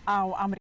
او امریکا.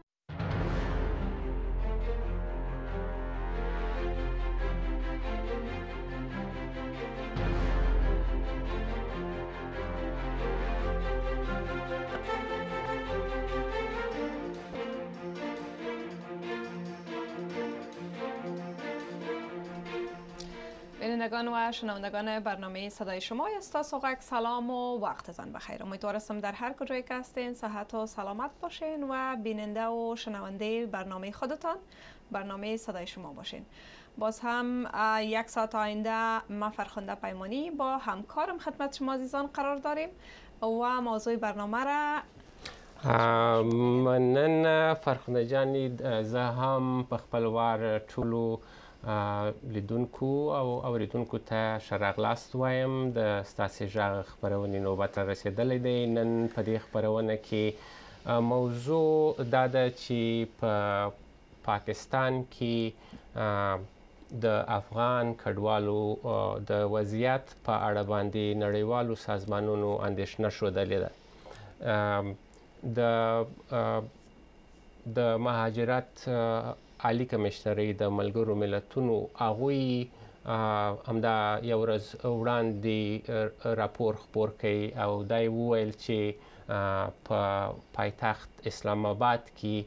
بینندگان و شنوندگان برنامه صدای شما استاسوغک سلام و وقتتان بخیر. امیدوارم در هر کجایی که هستین صحت و سلامت باشین و بیننده و شنونده برنامه خودتان برنامه صدای شما باشین. باز هم یک ساعت آینده ما فرخنده پیمانی با همکارم خدمت شما عزیزان قرار داریم و موضوع برنامه را مننه فرخنده جانی. زه هم په خپل وار ټولو لیدونکو او اوریدونکو ته ښه راغلاست وایم. د ستاسې غږ خپرونې نوبت را رسېدلی دی. نن په دې خپرونه کې موضوع دا ده چې په پاکستان کې د افغان کډوالو د وضعیت په اړه باندې نړیوالو سازمانونو اندېښنه ښودلې ده. د مهاجرت عالی کمیشنرۍ د ملګرو ملتونو هغوی همدا یو ورځ وړاندې راپور خپور کړی او دا یې وویل چې په پایتخت اسلام آباد کې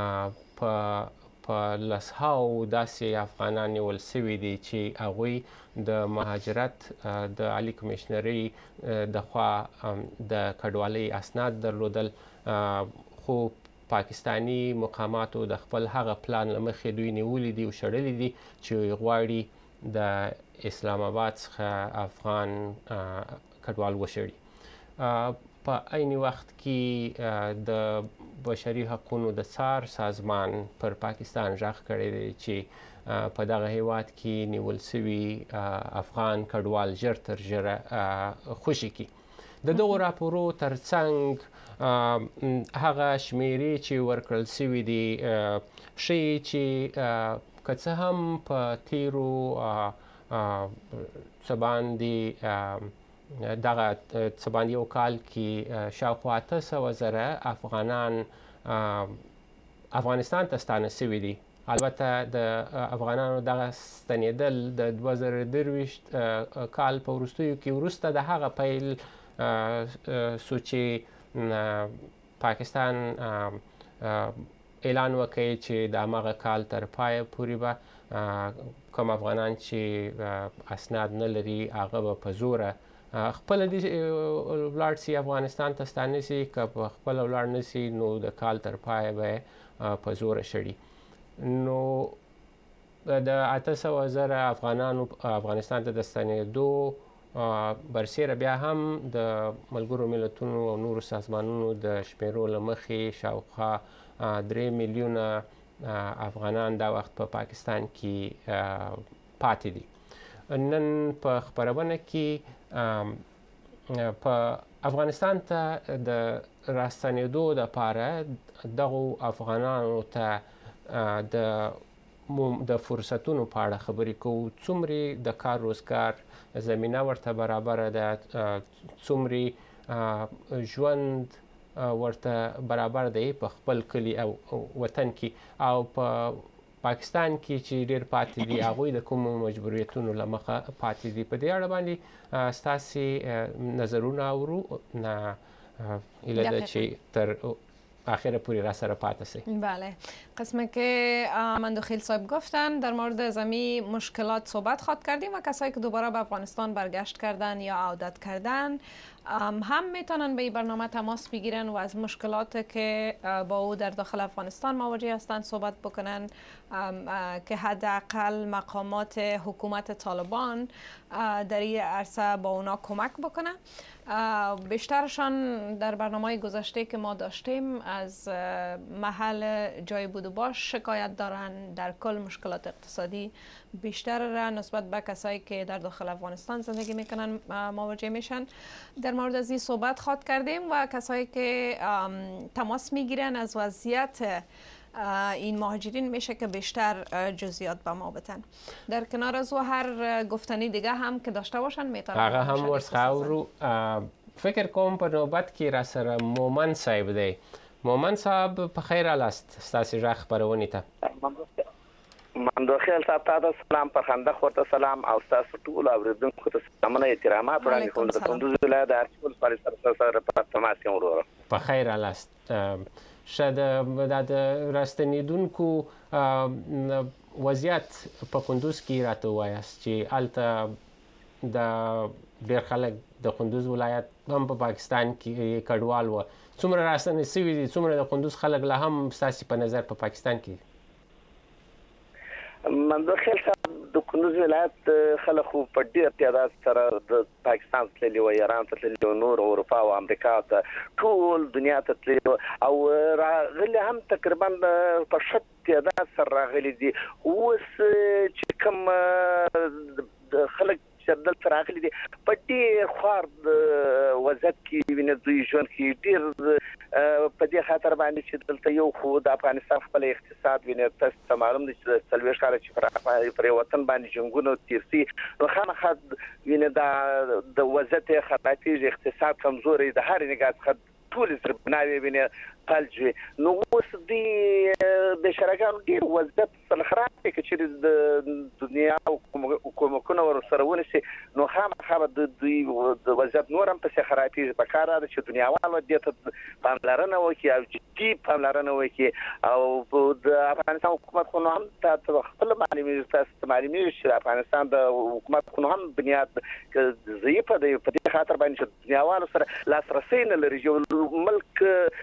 په لسهاو داسې افغانان نیول سوي دي چې هغوی د مهاجرت د عالی کمیشنرۍ د خوا د کډوالۍ اسناد درلودل، خو پاکستانی مقاماتو د خپل هغه پلان له مخې دوی نیولي دي او شړلي دي چې غواړي د اسلام آباد څخه افغان کډوال وشړي. په عین وخت کې د بشري حقوقو د څار سازمان پر پاکستان غږ کړی دی چې په دغه هیواد کې نیول سوي افغان کډوال ژر تر ژره خوشي کړي. د دغو راپورو ترڅنګ هغه شمیرې چې ورکړل سوي دي ښیي چې که څه هم په تیرو څه باندې یو کال کې شاوخوا 800,000 افغانان افغانستان ته ستانه سوي دي. البته د افغانانو دغه ستنېدل د 2023 کال په وروستیو کې وروسته د هغه پیل سو چې پاکستان اعلان وکړي چې د هماغه کال تر پایه پورې به کوم افغانان چې اسناد نه لري هغه به په زوره خپله ولاړ سي افغانستان ته ستانه سي. که په خپله ولاړ نه سي نو د کال تر پایه به په زوره شړي. نو د 800,000 افغانانو افغانستان ته د ستنېدو برسیره بیا هم د ملګرو ملتونو او نورو سازمانونو د شمیرو له مخې شاوخوا 3 میلیونه افغانان دا وخت په پاکستان کې پاتې دي. نن په خپرونه کې په افغانستان ته د راستنېدو دپاره دغو افغانانو ته د فرصتونو په اړه خبرې کوو. څومره د کار روزګار زمینه ورته برابره ده، څومره ژوند ورته برابر دی په خپل کلي او وطن کې، او په پاکستان کې چې ډېر پاتې دي هغوی د کومو مجبوریتونو له مخه پاتې دي. په دې اړه باندې ستاسې نظرونه اورو. هیله ده چې تر آخر پوری را سر پات است. بله، قسمی که مندوخیل صاحب گفتن در مورد زمین مشکلات صحبت خواهد کردیم و کسایی که دوباره به افغانستان برگشت کردن یا عودت کردن هم میتونن به این برنامه تماس بگیرن و از مشکلات که با او در داخل افغانستان مواجه هستند صحبت بکنن که حداقل مقامات حکومت طالبان در این عرصه با اونا کمک بکنه. بیشترشان در برنامه گذشته که ما داشتیم از محل جای بود و باش شکایت دارن. در کل مشکلات اقتصادی بیشتر را نسبت به کسایی که در داخل افغانستان زندگی میکنن مواجه میشن. در مورد از این صحبت خواهد کردیم و کسایی که تماس میگیرن از وضعیت این مهاجرین میشه که بیشتر جزئیات به ما بتن. در کنار از هر گفتنی دیگه هم که داشته باشن میتونن هغه هم ورڅخه فکر کوم په نوبت کې را سره مومن صاحب دی. مومن صاحب په خیر راست ستاسو ژغ خبرونې ته مندوخیل صاحب ته سلام په خنده خورته سلام او تاسو ټول اوریدونکو ته سلامونه احترامات وړاندې کوم د کندوز ولایت د ارشیف پر سره په تماس کې ورور په خیر راست شاده د راستنیدونکو وضعیت په کندوز کې راته وایاست چې الته د ډېر خلک د کندوز ولایت هم په پاکستان کې کډوال و څومره راستنې سوي دي څومره د کندوز خلک لا هم ستاسو په نظر په پاکستان کې منځخیل صاحب د کندوز ولایت خلک په ډېر تعداد سره د پاکستان تللي و ایران تللي و نور اروپا او امریکا ته ټول دنیا ته تللي او راغلي هم تقریبا په شت تعداد سره راغلي دي اوس چې کوم خلک دلته راغلي دي په ډېر خوار وضعیت کې ویني دوی ژوند کې ډېر په دې خاطر باندې چې دلته یو خو د افغانستان خپل اقتصاد ویني تاسو ته معلوم دي چې څلوېښت کاله چې پر وطن باندې جنګونه تیر سي نو خامخا ویني د وضعیت خطراتي اقتصاد کمزوري د هر نګات خد ټول زربناوي ویني فلجوي نو اوس دي د شرکانو ډیر وضعیت خراب دي چې د دنیا حکومتونه ور سره ونشي نو خامخا د دوی د وضعیت نورم په خرابېږي په کار ده چې دنیاوالو دې ته پاملرنه وکړي او جدي پاملرنه وکړي او د افغانستان حکومت خو هم ته خپل معلومي چې افغانستان د حکومت خو هم بنیاد ضعیفه دی په دې خاطر باندې چې دنیاوالو سره لاسرسي نه لري ملک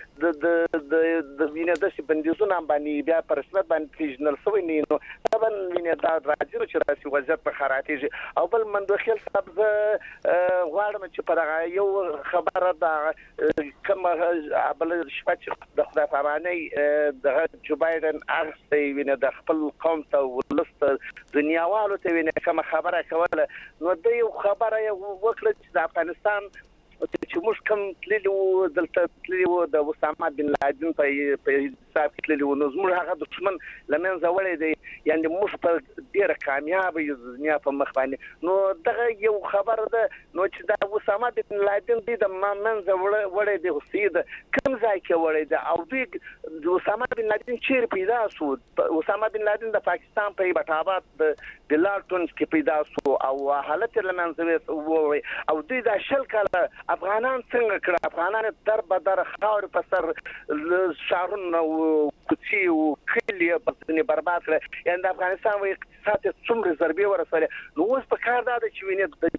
د وینې د بندیزونو باندې بیا پر رسمیت باندې پیژنل شوی نه نو طبعا وینې دا راځي چې راسي وضعیت په خرابېږي او بل مندوخیل صاحب غواړم چې په دغه یو خبره د کوم بل شپه چې د خدای پامانۍ د جو بایدن اغستی وینې د خپل قوم ته ولست دنیاوالو ته وینې کوم خبره کوله نو د یو خبره وکړه چې د افغانستان چې موږ کوم تللی وو دلته تللی وو د اسامه بن لادن په حساب کې تللی وو نو زموږ هغه دښمن لمنځه وړی دی یعنی موږ په ډېره کامیابه یو دنیا په مخ باندې نو دغه یو خبره ده نو چې د اسامه بن لادن دی د منځه وړی دی سید کوم ځای کې وړی دی او دوی د اسامه بن لادن چیرې پیدا شو اسامه بن لادن د پاکستان په بټابات د بلالټون کې پیدا شو او حالت لمنځه وړی او دوی د شل کاله افغانان څنګه کړ افغانان در بدر خاور په سر شارون او کوڅي او کلی په برباد کړ یعنی د افغانستان و اقتصاد څومره ضربې ورسوله نو اوس په کار دا چې ویني د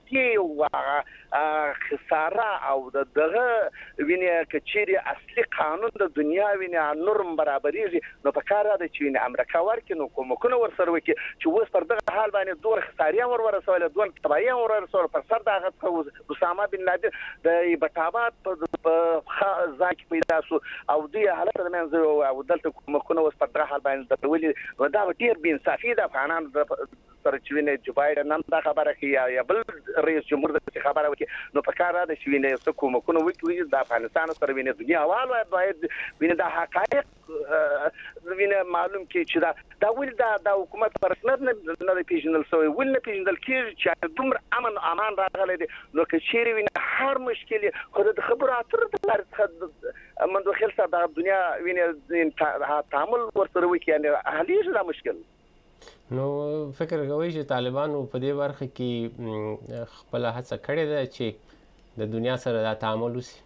دې خساره او دغه ویني کچيري اصلي قانون د دنیا ویني نورم برابرېږي نو په کار دا چې ویني امریکا ورکې نو کومکونه ورسره وکړي چې اوس پر دغه حال باندې دوه خساریان ورسوله دوه تبعیان ورسوله پر سر د اسامه بن لادن د بټابات په ځای کې پیدا شو او دوی حالت د منځ او دلته کومکونه اوس پر دغه حال باندې درولې نو دا ډېر بې انصافي د افغانانو سره چې ویني جو بایدن هم دا خبره کوي یا بل رئیس جمهور د خبره وکړي نو په کار ده چې ویني څه کومکونه وکړي د افغانستان سره ویني دنیاوالو باید ویني د حقایق ویني معلوم کړي چې دا ول د حکومت پر رسمیت نه پیژنل شوی ول نه پیژنل کېږي چې دومره امن امان راغلی دی نو که چیرې ویني هر مشکل خو د خبرو اترو د لارې څخه مندوخیل صاحب د دنیا ویني تعامل ورسره وکړي یعنی حلیږي دا مشکل نو فکر کوي چې طالبانو په دې برخه کې خپل هڅه کړې ده چې د دنیا سره دا تعامل وشي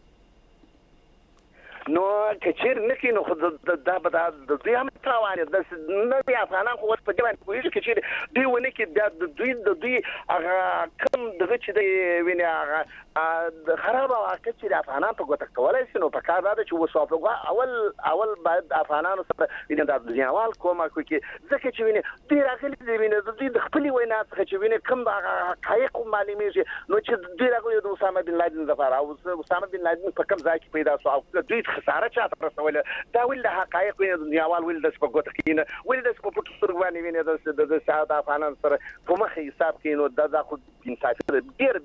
نو کچیر نکې نو خو دا به د دوی هم تاوان د نوی افغانان خو په دې باندې کوي کچیر دوی ونه کې د دوی هغه کم دغه چې دی ویني هغه خراب واقع چې د افغانان په ګوته کولای شي نو په کار ده چې وسوافه اول باید افغانانو سره ویني د دنیاوال کومک وکړي ځکه چې ویني دوی راغلي دي ویني د دوی د خپل وینا څخه چې ویني کوم حقایق معلومیږي نو چې دوی راغلي د اسامه بن لادن لپاره او اسامه بن لادن په کوم ځای کې پیدا شو او دوی خساره چاته رسوله دا ول د حقایق ویني دنیاوال ول د سپګوت کینه ول د سپګوت سرګوانی ویني د ساده افغانان سره په مخ حساب کینو دا خو انصاف ډیر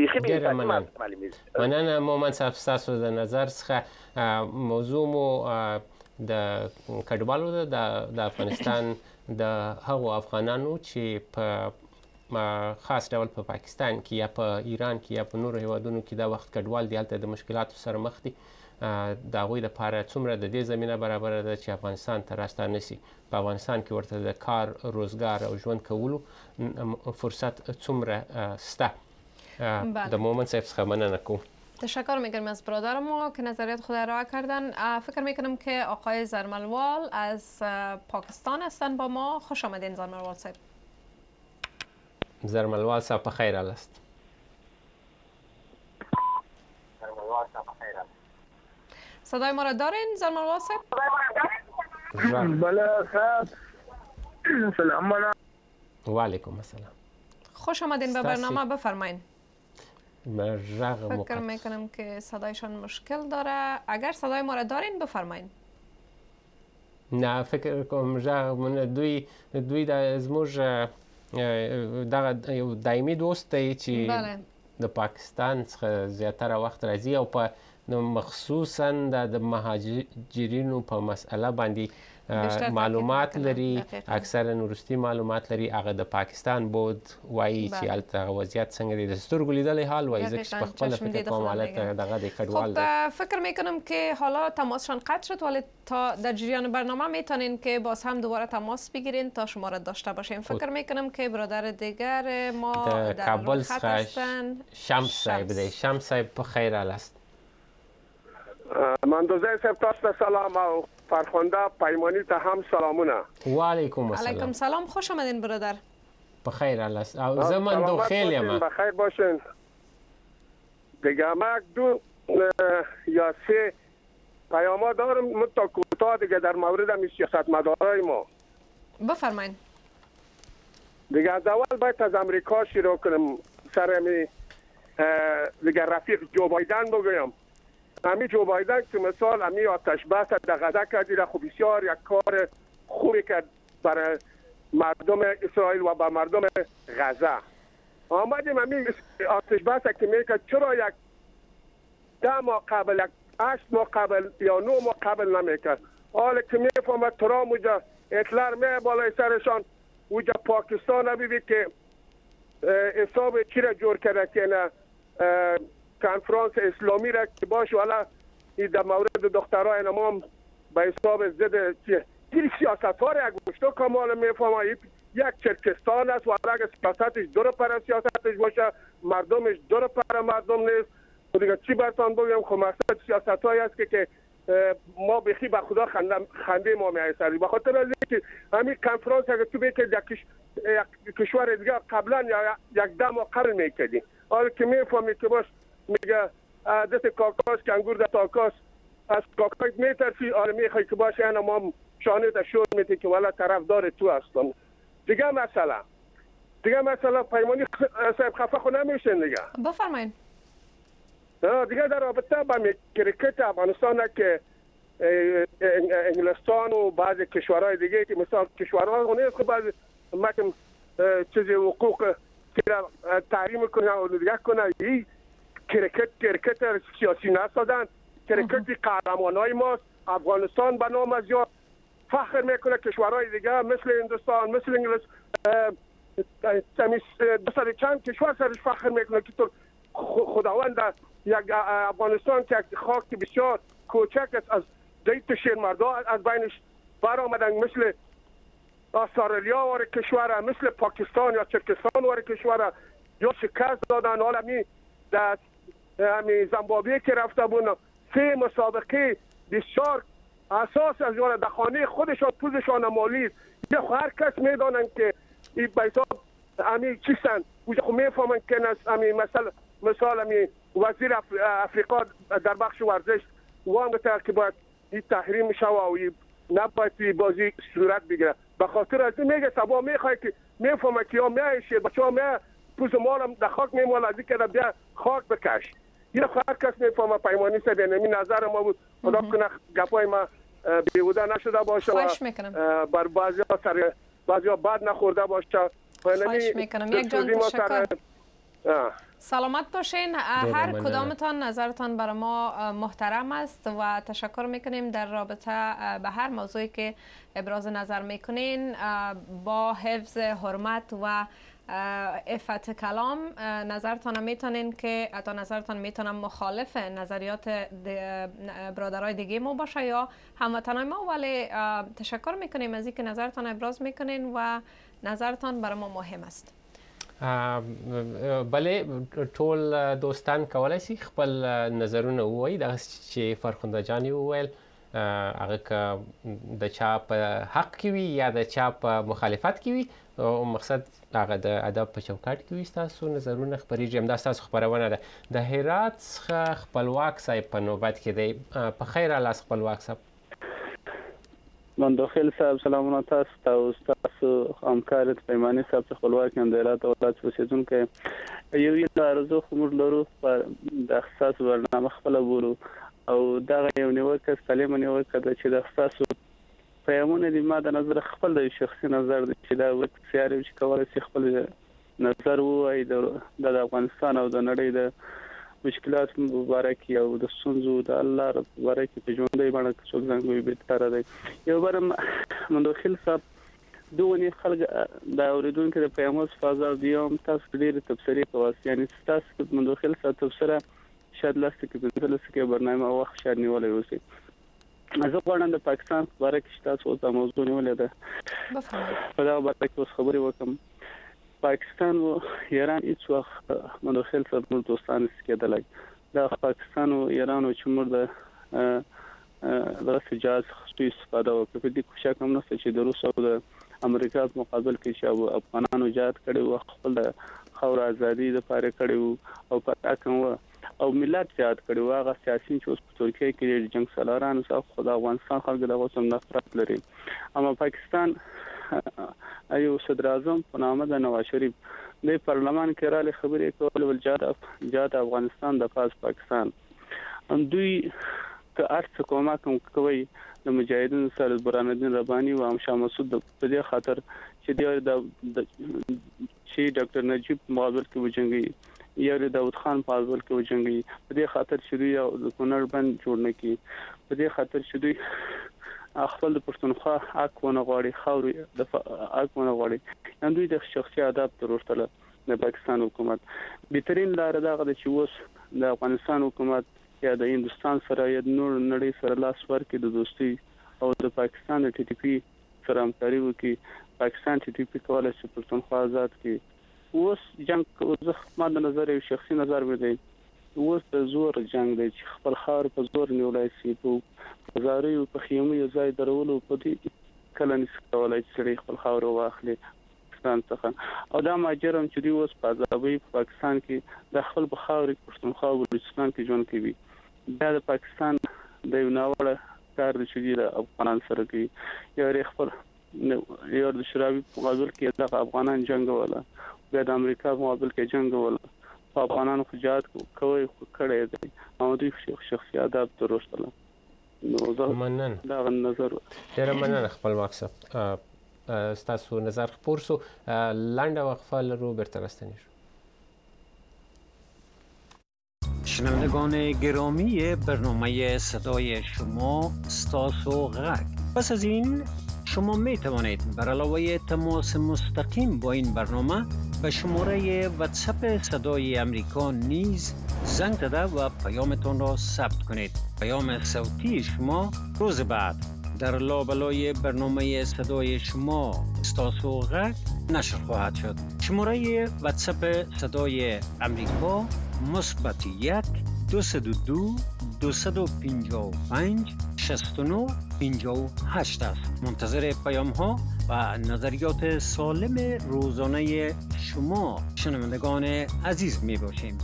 مننه مومن صاحب ستاسو د نظر څخه موضوع مو د کډوالو د افغانستان د هغو افغانانو چې په خاص ډول په پاکستان کې یا په ایران کې یا په نورو هیوادونو کې دا وخت کډوال دي هلته د مشکلاتو سره مخ دي د هغوی لپاره څومره د دې زمینه برابره ده چې افغانستان ته راستانه شي په افغانستان کې ورته د کار روزګار او ژوند کولو فرصت څومره شته د مومن صاحب څخه مننه کوم. تشکر میکنم از برادر ما که نظریات خود را کردن. فکر میکنم که آقای زرملوال از پاکستان هستن با ما. خوش آمدین زرملوال صاحب. زرملوال صاحب بخیر است. صدای ما را دارین زرملوال صاحب؟ بله صاحب. سلام علیکم. و علیکم السلام. خوش آمدین به برنامه، بفرمایین. فکر میکنم که صدایشان مشکل داره. اگر صدای ما را دارین بفرمایین. نه فکر کوم دوی د زموږ دغه یو دایمي دوست دی چې د پاکستان څخه زیاتره وخت راځي او په مخصوصا د مهاجرینو په مسأله باندې معلومات لري، اکثرا وروستي معلومات لري. هغه د پاکستان بود وایي چې هلته وضعیت څنګه دی، د سترګو لیدلی حال وایي، ځکه چې په خپله فکر کوم حالت دغه د کډوال دی. خب فکر میکنم که حالا تماسشان قطع شد، ولی تا در جریان برنامه میتونین که باز هم دوباره تماس بگیرین تا شما را داشته باشیم. فکر میکنم که برادر دیگر ما در کابل خط هستن. شمس صاحب دی. شمس صاحب په خیر است. مندوزه صاحب تاسو سلام او فرخنده پیمانی ته هم سلامونه. و علیکم السلام. علیکم سلام، خوش آمدین برادر. بخیر است. او زه مندو خیلی ام. بخیر باشین. دیگه ما دو یا سه پیام دارم تا کوتاه دیگه در مورد سیاستمدارای ما. بفرمایید. دیگه از اول باید از امریکا شروع کنم، سر می دیگه رفیق جو بایدن بگویم. امی جو بایدن که مثال امی آتش بس در غزه کردی را خب بسیار یک کار خوبی کرد برای مردم اسرائیل و با مردم غزه. آمدیم امی آتش بس که میکرد چرا یک 10 ماه قبل، یک 8 ماه قبل یا 9 ماه قبل نمیکرد. حالا که میفهمد ترام اونجا هتلر می بالای سرشان اونجا پاکستان ببینید که حساب چی را جور کرده که نه کنفرانس اسلامی را که باش والا در مورد دخترای نمام به حساب ضد این سیاست ها را یک گوشتو کامال میفهمه یک چرکستان است و اگر سیاستش دور پر سیاستش باشه مردمش دور پر مردم نیست و دیگه چی برتان بگم خب مقصد سیاست هایی است که ما بخی به خدا خنده ما میایسری به خاطر از اینکه همین کنفرانس اگر تو بگید یک کشور دیگه قبلا یک 10 ماه قبل میکردیم حالا که میفهمی که باش میگه دست کاکاس که انگور در تاکاس از کاکاس میترسی حالا میخوای که باشه انا ما شانه تا شور میتی که والا طرفدار تو هستم. دیگه مثلا پیمانی صاحب خفه خود نمیشن دیگه. بفرمایید. دیگه در رابطه با کرکت افغانستان که انگلستان و بعضی کشورهای دیگه که مثلا کشورها نیست که بعضی مکم چیزی حقوق تحریم کنه و دیگه کنه این کرکت سیاسی نسازن. کرکت قهرمانای ماست. افغانستان به نام از یا فخر میکنه کشورهای دیگه مثل هندوستان مثل انگلیس سر چند کشور سرش فخر میکنه که تو خداوند یک افغانستان که خاک بسیار کوچک است از دیت شیرمردا از بینش برآمدن مثل استرالیا و کشور مثل پاکستان یا ترکستان و کشور یا شکست دادن. حالا می زیمبابوه که رفته بودن 3 مسابقه بسیار اساس از یاد در خانه خودشان پوزشان مالی یه هر کس میدانن که این به حساب امی چیستن اوجا خو میفهمن که امی مثال امی وزیر افریقا در بخش ورزش وانگتا که باید این تحریم شوه و نباید بازی صورت بگیره. به خاطر از این میگه سبا میخواه که میفهمه که یا میشه بچه ها می پوز مالم در خاک میمال از این که بیا خاک بکش. یه هر کس میفهمه پیمانی سه بینمی نظر ما بود. خدا کنه گپای ما بیهوده نشده باشه و بر بعضی ها بد نخورده باشه. خواهش میکنم. یک جان تشکر. سلامت باشین. هر کدامتان نظرتان برای ما محترم است و تشکر میکنیم در رابطه به هر موضوعی که ابراز نظر میکنین با حفظ حرمت و عفت کلام نظرتان میتونین که حتی نظرتان میتونم مخالف نظریات برادرای دیگه ما باشه یا هموطنای ما، ولی تشکر میکنیم از اینکه نظرتان ابراز میکنین و نظرتان برای ما مهم است. بله، ټول دوستان کولای شي خپل نظرونه ووایي، دغه چې فرخنده جان وویل هغه که د چا په حق کې وي یا د چا په مخالفت کې وي، مقصد هغه د ادب په چوکاټ کې وي، ستاسو نظرونه خپریږي. همدا ستاسو خپرونه ده. د هرات څخه خپلواک صاحب په نوبت کې دی. په خیر راغلاست خپلواک صاحب. مندوخیل صاحب سلامونه تاسو ته او ستاسو همکار پیماني صاحب څخه خپلواک هم د هرات ولایت اوسیدونکی یو آرزو خو موږ لرو د اختصاص برنامه خپله بولو او دغه یو نیوکه سالمه نیوکه ده چې د اختصاصو پیامونه دي. ما د نظر خپل د شخصي نظر دی چې دا وکړي چې کولای شي خپل نظر ووایي د افغانستان او د نړۍ د مشکلات مبارک او د ستونزو د الله رب مبارک په ژوندۍ باندې څوک څنګه بهتره دی. یو بار مندوخیل صاحب دوه خلک د اوریدونکو د پیغام فازا دیوم تاسو ډېر تفسیری کوي، یعنی تاسو مندوخیل صاحب تفسیره شاید لاسته کې بنځل سکه برنامه وخت شاید نیولې اوسي. زه غواړم د پاکستان په اړه کې تاسو ته موضوع نیولې ده. په دا باندې اوس خبرې وکم. پاکستان او ایران هیڅ وخت مندوخیل صاحب نور دوستان کېدلای. دا پاکستان او ایران او چې موږ د سجاز خصوصي استفاده وکړو. په دې کې شک هم نشته چې د روس او د امریکا په مقابل کې چې افغانانو جهاد کړي او خپل د خاور ازادي لپاره کړي او پتا کوم او ملت زیات کړي او هغه سیاسي چې اوس په ترکیه کې جنگ سالاران او خدای افغانستان خلک د وسم نفرت لري. اما پاکستان ایو صدر اعظم په نامه د نواز شریف د پارلمان کې را لې خبرې کول ول جهاد افغانستان د پاکستان دوی که ارڅ کومه کوي د مجاهدینو سره برهان الدین رباني او هم شاه مسعود په دې خاطر چې د ډاکټر نجیب مقابل کې وجنګي یا د داود خان په مقابل کې وجنګي، په دې خاطر چې دوی د کونړ بند جوړ نه کی، په دې خاطر چې دوی خپل د پښتونخوا حق ونه غواړي، خاوري د حق ونه غواړي. نن دوی د شخصي آداب تر ورتله د پاکستان حکومت بهترین لار دا غواړي چې اوس د افغانستان حکومت یا د هندستان سره یا نور نړۍ سره لاس ورکړي د دوستي او د پاکستان د ټي ټي پی سره همکاري وکړي. پاکستان ټي ټي پی کولای شي پښتونخوا آزاد کړي. اوس جنگ اوس ما د نظر یو شخصي نظر مې دی، اوس د زور جنگ دی چې خپل خاور په زور نیولای شي، په زاري او په خیمه یو ځای درولو په دې کله نس کولای چې خپل خاور واخلي پاکستان څخه. او دا ماجرم چې دی اوس په ازادي په پاکستان کې د خپل بخاوري پښتونخوا او بلوچستان کې ژوند کوي. دا د پاکستان د یو ناوړه کار د شدید افغانان سره کوي. یا خپل یو د شرابي مقابل کې د افغانان جنگ ولا بیا د امریکا مقابل کې جنگ ولا په افغانانو فجاعت کوي کړي دي او دوی شخصي آداب ترورستله. نو مننه دا نظر ډیر مننه خپلواک صاحب. ستاسو نظر خپور سو. لنډه وقفه لرو برته راستنی شو. شنوندگان گرامی برنامه صدای شما ستاسو غک، پس از این شما می توانید بر علاوه تماس مستقیم با این برنامه به شماره واتساپ صدای امریکا نیز زنگ زده و پیامتان را ثبت کنید. پیام صوتی شما روز بعد در لابلای برنامه صدای شما ستاسو غک نشر خواهد شد. شماره واتساپ صدای امریکا +1 202 255 69 58 است. منتظر پیام ها و نظریات سالم روزانه شما شنوندگان عزیز می باشیم.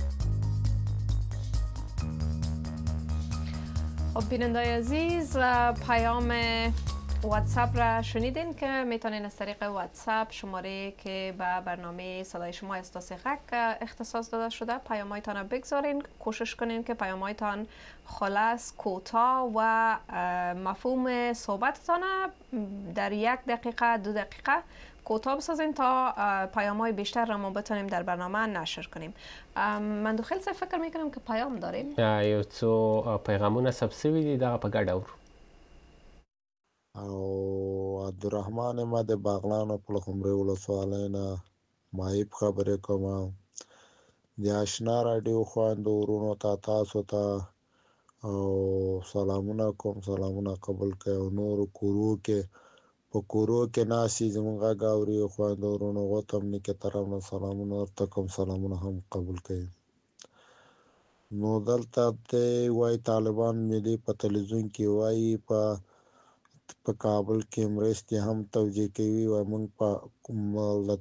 بینندگان عزیز، پیام واتساپ را شنیدین که میتونین از طریق واتساپ شماره که به برنامه صدای شما استاس غک اختصاص داده شده پیامایتان را بگذارین. کوشش کنین که پیامایتان خلاص، کوتاه و مفهوم صحبتتان در 1 دقیقه 2 دقیقه کوتاه بسازین تا پیام‌های بیشتر را ما بتونیم در برنامه نشر کنیم. من دو خیلی فکر میکنم که پیام داریم. یو څو پیغامونه سبسوي دي دا په ګډه اورو. او عبدالرحمن ما د باغلانو په خمرې ولسوالۍ نه مایب خبرې کوم. د آشنا راډیو خواندو ورونو ته تاسو ته او سلامونه کوم، سلامونه قبول کړئ. او نورو په کورو کې ناستې زموږ غږ اوري خواندو ورونو غوته هم نیکې طرف نه سلامونه ورته کوم، سلامونه هم قبول کړئ. نو دلته دی وایي طالبان ملي په تلویزیون کې وایي په کابل کې مرستې هم توجیه کوي. وایي موږ له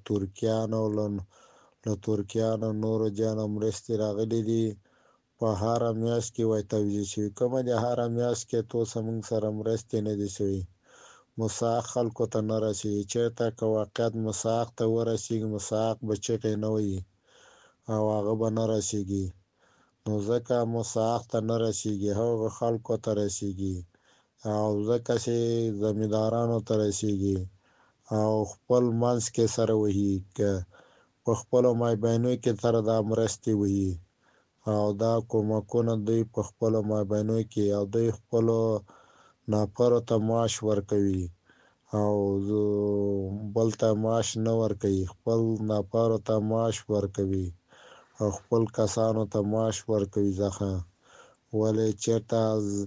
ترکیانو نورو جانو مرستې راغلي دي په هره میاشت کې وایي توجیه شوي. کومه د هره میاشت کې توسه موږ سره مرستې نه دي شوي. مساق خلکو ته نه رسېږي. چېرته که واقعیت مساق ته ورسېږي مساق به چغې نه وي او هغه به نه رسېږي. نو ځکه مساق ته نه رسېږي هغو خلکو ته رسېږي او ځکه چې زمیندارانو ته رسېږي او خپل منځ کې سره وهي که په خپلو مابینو کې سره دا مرستې وهي او دا کومکونه دوی په خپلو مابینو کې او دوی خپلو ناپرو ته معاش ورکوي او بل ته معاش نه ورکوي. خپل ناپرو ته معاش ورکوي او خپل کسانو ته معاش ورکوي. ځکه ولې چېرته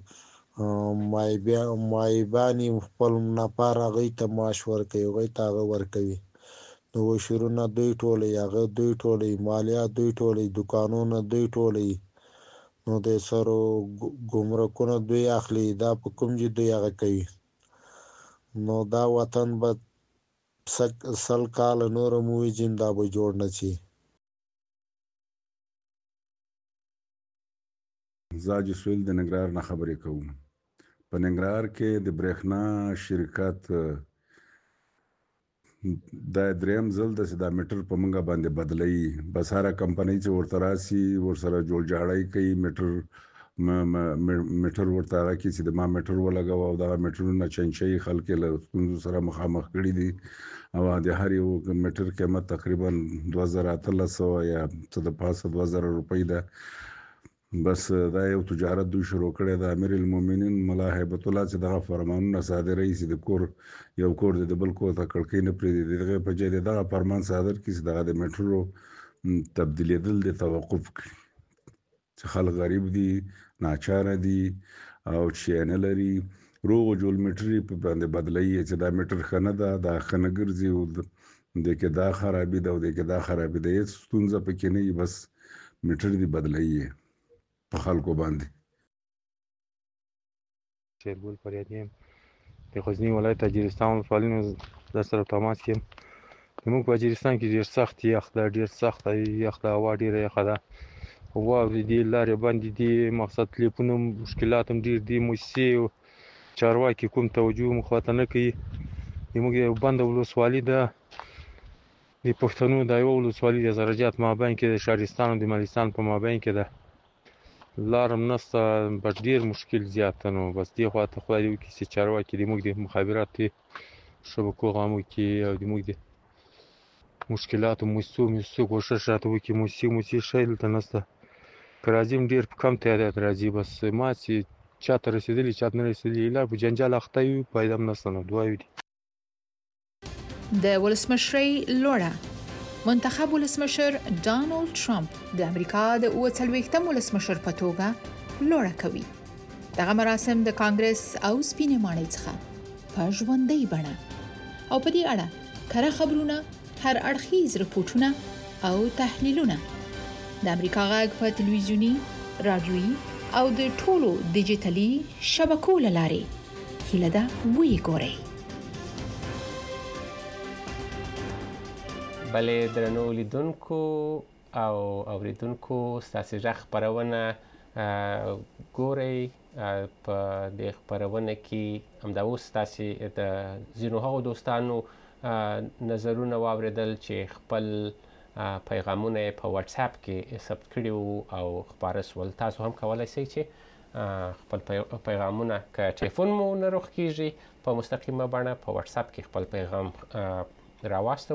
مایبانې خپل نفر هغوی ته معاش ورکوي، هغوی ته هغه ورکوي. نو وشورونه دوی ټولوي، هغه دوی ټولوي، مالیات دوی ټولوي، دوکانونه دوی ټولوي. نو د سرو ګمرکونه دوی اخلي. دا په کوم ځای دوی هغه کوي. نو دا وطن به 100 کاله نور هم وویجي دا به جوړ نه شي. زاجي سویل د ننګرهار نه خبرې کوم. په ننګرهار کې د برېښنا شرکت دا دریم ځل ده چې دا میټر په موږ باندې بدلوي. بس هره کمپنۍ چې ورته راسي ورسره جوړ جاړی کوي. میټر ورته هغه کې چې د ما میټر ولګوه او دغه میټرونه چنچوي. خلک یې له ستونزو سره مخامخ کړي دي او د هر یو میټر قیمت تقریبا 2800 یا څه د پاسه 2000 روپۍ ده. بس دا یو تجارت دوی شروع کړی د امیر المؤمنین ملا هیبت الله چې دغه فرمانونه صادروي چې د کور یو کور د بل کور ته کړکۍ نه پرېږدي. دغه په ځای دغه فرمان صادر کړي چې دغه د میټرو تبدیلېدل د توقف کړي چې خلک غریب دي، ناچاره دي او چې نه لري روغ جوړ میټر په باندې بدلوي چې دا میټر ښه نه ده، دا ښه نه ګرځي او د کې دا خرابي ده او د کې دا خرابي ده. هېڅ ستونزه پکې نه وي، بس میټر دې بدلوي په خلکو باندې. شیرګل فریادي یم د غزني ولایت اجرستان ولسوالۍ نه در سره تماس یم. زموږ په اجرستان کې ډېر سخت یخ ده، ډېر سخته یخ ده، هوا ډېره یخه ده، واورې دي، لارې بندې دي، مقصد تلیفون مشکلات هم ډېر دي. موسسې چارواکي کوم توجه مو خواته نه کوي. زموږ یو بنده ولسوالي ده، د پښتنو دا یوه ولسوالي د زرجات مابین کې د شهرستان او د ملستان په مابین کې ده. لارم نشته، بس ډېر مشکل زیات ده. نو بس دې خواته خدای دې وکړي چې چارواکي زموږ د مخابراتي شبکو غم وکړي او زموږ د مشکلاتو موسسو کوښښ راته وکړي. موسسې ښه دلته نشته، که راځي هم ډېر په کم تعداد راځي. بس ما چې چاته رسېدلي چاته نه رسېدلي لار په جنجال اخته وي، فایده هم نشته. نو دعاوې دي. د ولسمشرۍ لوړه منتخب ولسمشر ډانلډ ټرمپ د امریکا د 40م ولسمشر په توګه لوړه کوي. دغه مراسم د کانګرس او سپینې ماڼۍ څخه په ژوندۍ بڼه او په دې اړه کره خبرونه، هر اړخیز رپورټونه او تحلیلونه د امریکا غږ په تلویزیونی، رادیويي او د ټولو ډیجیټلي شبکو لارې هیله ده وګورئ. بلې درنو لیدونکو او اوریدونکو ستاسو غږ خپرونه ګورئ. په دې خپرونه کې همدا اوس تاسو د ځینو هغو دوستانو نظرونه واوریدل چې خپل پیغامونه په واتس اپ کې ثبت کړي وو او خپاره سول. تاسو هم کولی شئ چې خپل پیغامونه که ټلیفون مو نه روغ کیږي په مستقیمه بڼه په واتس اپ کې خپل پیغام راواستوئ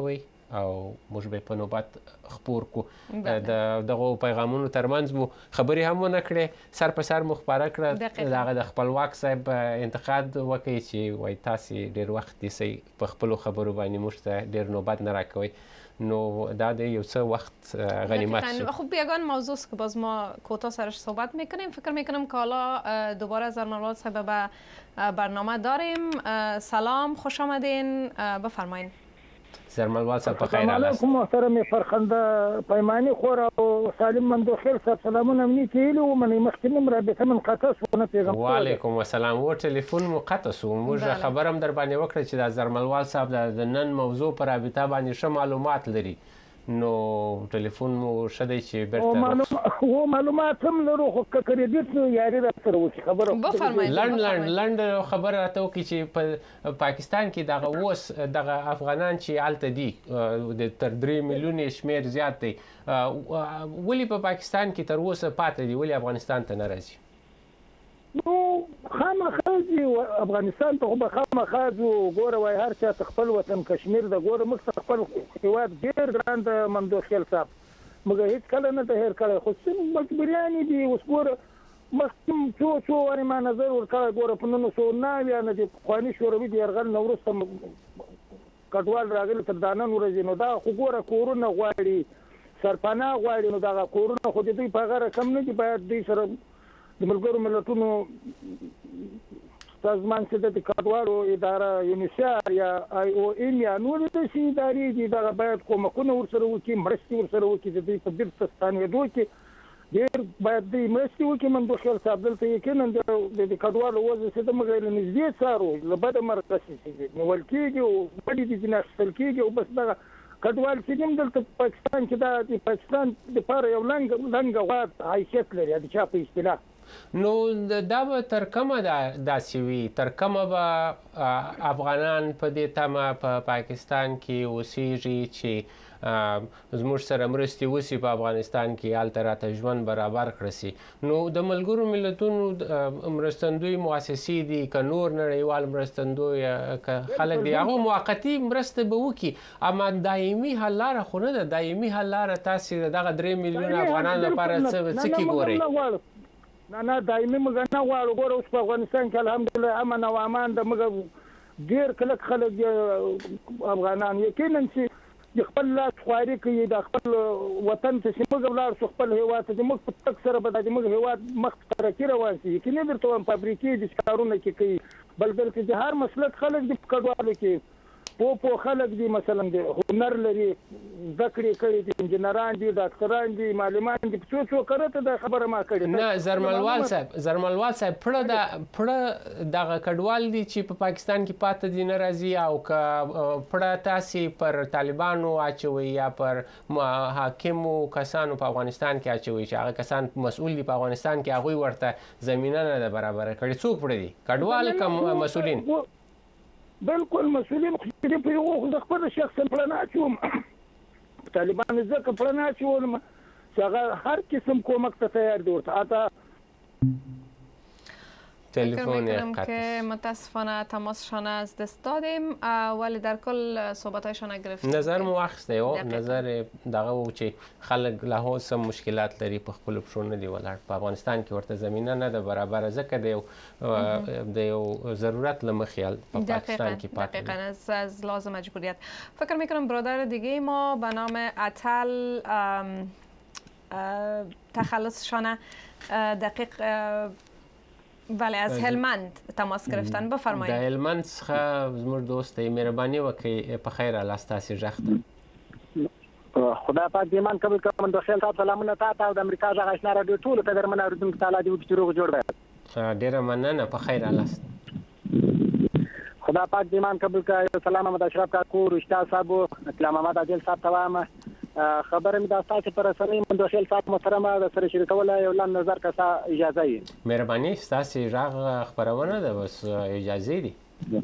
او موږ به په نوبت خپور کو د دغه پیغامونو ترمنځ مو خبرې هم ونه کړې سر په سر مو خپاره کړه دغه د خپلواک صاحب انتقاد وکړي چې وایي تاسې ډېر وخت نیسئ په خپلو خبرو باندې موږ ته ډېر نوبت نه راکوئ نو دا د یو څه وقت غنیمت شد. خب یگان موضوع است که باز ما کوتاه سرش صحبت میکنیم. فکر میکنم که حالا دوباره زرمالوال صاحب به برنامه داریم. سلام، خوش آمدین، بفرمایید. زرمالوال صاحب بخیر. سلام علیکم محترم فرخنده پیمانی خور او سالم مندوخیل صاحب سلامونه منی کیلو منی مخکنم رابطه من قطع شو نه پیغام. و علیکم السلام. و ټلیفون مو قطع شو. موږ خبرم در باندې وکړه چې د زرمالوال صاحب د نن موضوع پر رابطه باندې ښه معلومات لري نو ټلیفون مو شدی چې بیرته معلومات هم لرو خو کریډیټ یاري را سره وشي خبره بفرمایئ. لنډ خبره راته وکړي چې په پاکستان کې دغه اوس دغه افغانان چې هلته دي تر 3 میلیونې شمېر زیات دی ولې په پاکستان کې تر اوسه پاتې دي ولې افغانستان ته نه راځي؟ نو خامخا دي افغانستان ته خو به خامخا ځو ګوره وایي هر چا ته خپل وطن کشمیر د ګوره موږ ته خپل هېواد ډېر ګران د ممدوخیل صاحب موږ هېڅ کله نه ده هېر کړی خو څه مجبوریانې دي اوس ګوره مخکې څو وارې ما نظر ورکړی ګوره په 1909 یا نه د پخواني شوروي د یرغل نه وروسته کډوال راغلي تر دا نن ورځې نو دا خو ګوره کورونه غواړي سرپناه غواړي نو دغه کورونه خو د دوی په هغه رقم نه دي باید دوی سره د ملګرو ملتونو سازمان چې د کډوالو اداره یونیسیار یا آی او ام یا نور داسې ادارې دي دغه باید کومکونه ورسره وکړي مرستې ورسره وکړي د دوی په بیرته ستنېدو کې ډېر باید دوی مرستې وکړي مندوخیل صاحب دلته یقینا د کډوالو وضع چې د موږ له نږدې څارو له بده مرغه نیول کېږي او بډې دي ځینې اخیستل کېږي او بس دغه کډوال چې هم دلته پاکستان کې دا د پاکستان دپاره یو لنګه غوا حیثیت لري د چا په اصطلاح نو دا به تر کومه داسې وي تر کومه به افغانان په دې تمه په پاکستان کې اوسیږي چې زموږ سره مرستې وشي په افغانستان کې هلته راته ژوند برابر کړی شي نو د ملګرو ملتونو مرستندوی مؤسسې دي که نور نړیوال مرستندوی که خلک دي هغه موقتي مرسته به وکړي اما دایمي حل لاره خو نه ده دایمي حل لاره تاسې دغه 3 میلیونه افغانانو لپاره څه کې ګورئ نه دایمي موږ نه غواړو ګوره اوس په افغانستان کې الحمدلله امن او امان د موږ ډېر کلک خلک افغانان یقینا چې د خپل لاس خواري کوي د خپل وطن ته چې موږ ولاړ شو خپل هېواد ته موږ په تګ سره به د موږ هېواد مخ ته ترقي روان شي یقیني درته وایم فابریکې دي چې کارونه کې کوي بل دلته د هر مسلک خلک دي په کډوالو کې پوه خلک دي مثلا د هنر لري زده کړې کړي دي انجینران دي ډاکټران دي معلمان دي څو کرته دا خبره ما کړې نه زرمالوال صاحب پړه دغه کډوال دي چې په پاکستان کې پاتې دي نه راځي او که پړه تاسې پر طالبانو اچوي یا پر حاکمو کسانو په افغانستان کې اچوي چې هغه کسان مسؤل دي په افغانستان کې هغوی ورته زمینه نه ده برابره کړې څوک پړه دي کډوال که مسؤلین بالکل مسؤلین خو دې په یو د خپل شخص پړه نه اچوم طالبان ځکه پړه نه اچوم چې هغه هر قسم کومک ته تیار دي ورته حتی فکر میکنم که متاسفانه تماسشان از دست دادیم ولی در کل صحبتایشان گرفتیم. نظر مو واخیستی و نظر دغه و چې خلک له اوس مشکلات لري په خپل پښو نه دی ولاړ په افغانستان کې ورته زمینه نه ده برابر ځکه د یو ضرورت له مخې په پاکستان کې پاتې دقیقاً از لازم مجبوریت. فکر میکنم برادر دیگه ما به نام عطل تخلصشان دقیق بله از هلمند تماس گرفتن بفرمایید. د هلمند څخه زموږ دوست مهرباني وکړئ په خیر الله ستاسې غږ ته خدا پاک دې ایمان قبول کړي من دوخیل صاحب سلامونه تاسو او د امریکا غږ آشنا رادیو ټول ته درمن اوریدونکو تعالی دې وکړي روغ جوړ وي. ډیره مننه په خیر الله خدا پاک دې ایمان قبول کړي. سلام محمد اشرف کاکو رشتہ صاحب اسلام محمد عادل صاحب تمام خبره مې دا تاسو پر رسنۍ مندوخیل صاحب محترمه د سره شریکول یو لاندې نظر کسا اجازه یې مهرباني تاسو راغ خبرونه ده بس اجازه دي